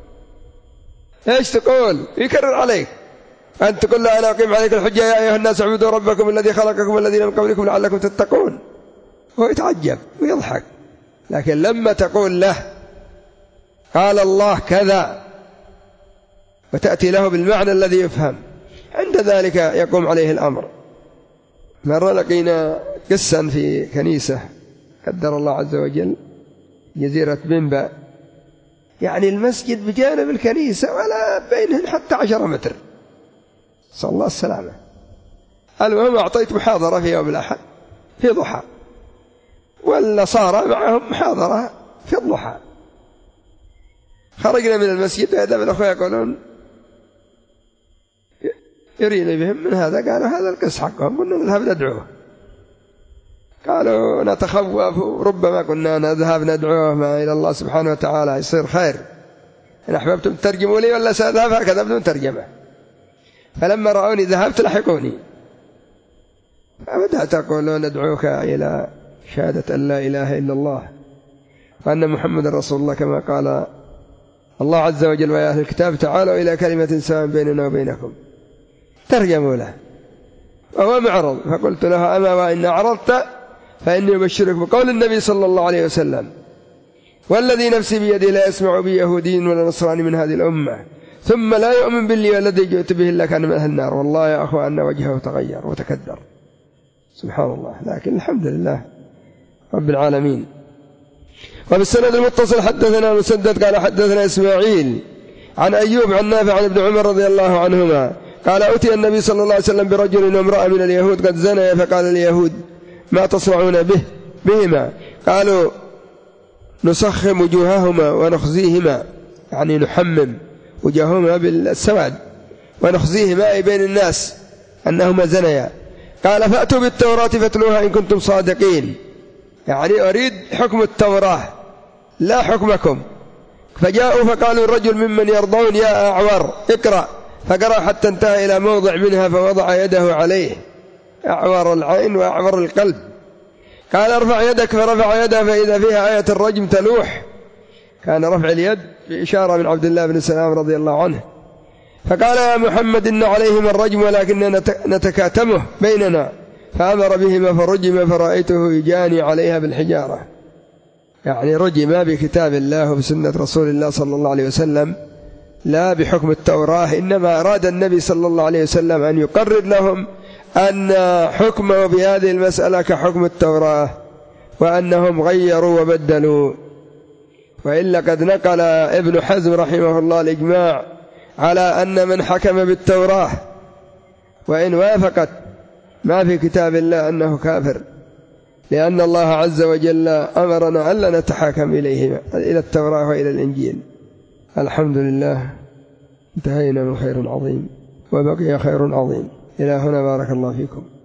إيش تقول يكرر عليك، أن تقول له أنا أقيم عليك الحجة يا أيها الناس اعبدوا ربكم الذي خلقكم الذين من قبلكم لعلكم تتقون، هو يتعجب ويضحك. لكن لما تقول له قال الله كذا وتأتي له بالمعنى الذي يفهم، عند ذلك يقوم عليه الأمر. مرة لقينا قسا في كنيسة قدر الله عز وجل، جزيرة بنبا، يعني المسجد بجانب الكنيسة ولا بينهن حتى عشرة متر، صلى الله السلامة. المهم أعطيت محاضرة في يوم الأحد في ضحى، ولا صار معهم محاضرة في الضحى. خرجنا من المسجد هذا من الأخوة يقولون يريني بهم من هذا، قالوا هذا القس حقهم، قلنا نذهب ندعوه. قالوا نتخوف ربما كنا نذهب ندعوه ما إلى الله سبحانه وتعالى يصير خير، إن أحببتم ترجموا لي ولا سأذهب هكذا بدون ترجمة. فلما رأوني ذهبت لحقوني، فبدأت أقول ندعوك إلى شهادة أن لا إله إلا الله وأن محمد رسول الله، كما قال الله عز وجل ويا أهل الكتاب تعالوا إلى كلمة سواء بيننا وبينكم. ترجموا له وهو معرض، فقلت له أما وإن أعرضت فإني أبشرك بقول النبي صلى الله عليه وسلم والذي نفسي بيدي لا يسمع بي يهودي ولا نصراني من هذه الأمة ثم لا يؤمن باللي والذي جئت به إلا كان من أهل النار. والله يا أخوة أن وجهه تغير وتكدر، سبحان الله. لكن الحمد لله رب العالمين. وبالسند المتصل حدثنا مسدد قال حدثنا إسماعيل عن أيوب عن نافع عن ابن عمر رضي الله عنهما قال أتي النبي صلى الله عليه وسلم برجل وامرأة من اليهود قد زنيا، فقال اليهود ما تصنعون به بهما؟ قالوا نسخم وجوههما ونخزيهما، يعني نحمم وجوههما بالسواد ونخزيهما أي بين الناس أنهما زنيا. قال فأتوا بالتوراة فاتلوها إن كنتم صادقين، يعني أريد حكم التوراة لا حكمكم. فجاءوا فقالوا الرجل ممن يرضون يا أعور اقرأ، فقرأ حتى انتهى إلى موضع منها فوضع يده عليه، أعور العين وأعور القلب. قال ارفع يدك، فرفع يده فإذا فيها آية الرجم تلوح. كان رفع اليد بإشارة من عبد الله بن سلام رضي الله عنه. فقال يا محمد إن عليهم الرجم ولكننا نتكاتمه بيننا، فأمر بهما فرجم فرأيته يجاني عليها بالحجارة، يعني رجم بكتاب الله وبسنة رسول الله صلى الله عليه وسلم لا بحكم التوراة. إنما أراد النبي صلى الله عليه وسلم أن يقرر لهم أن حكمه بهذه المسألة كحكم التوراة، وأنهم غيروا وبدلوا. وإلا قد نقل ابن حزم رحمه الله الإجماع على أن من حكم بالتوراة وإن وافقت ما في كتاب الله أنه كافر، لأن الله عز وجل أمرنا ألا نتحاكم إليه إلى التوراة وإلى الإنجيل. الحمد لله انتهينا من خير عظيم وبقي خير عظيم. إلى هنا بارك الله فيكم.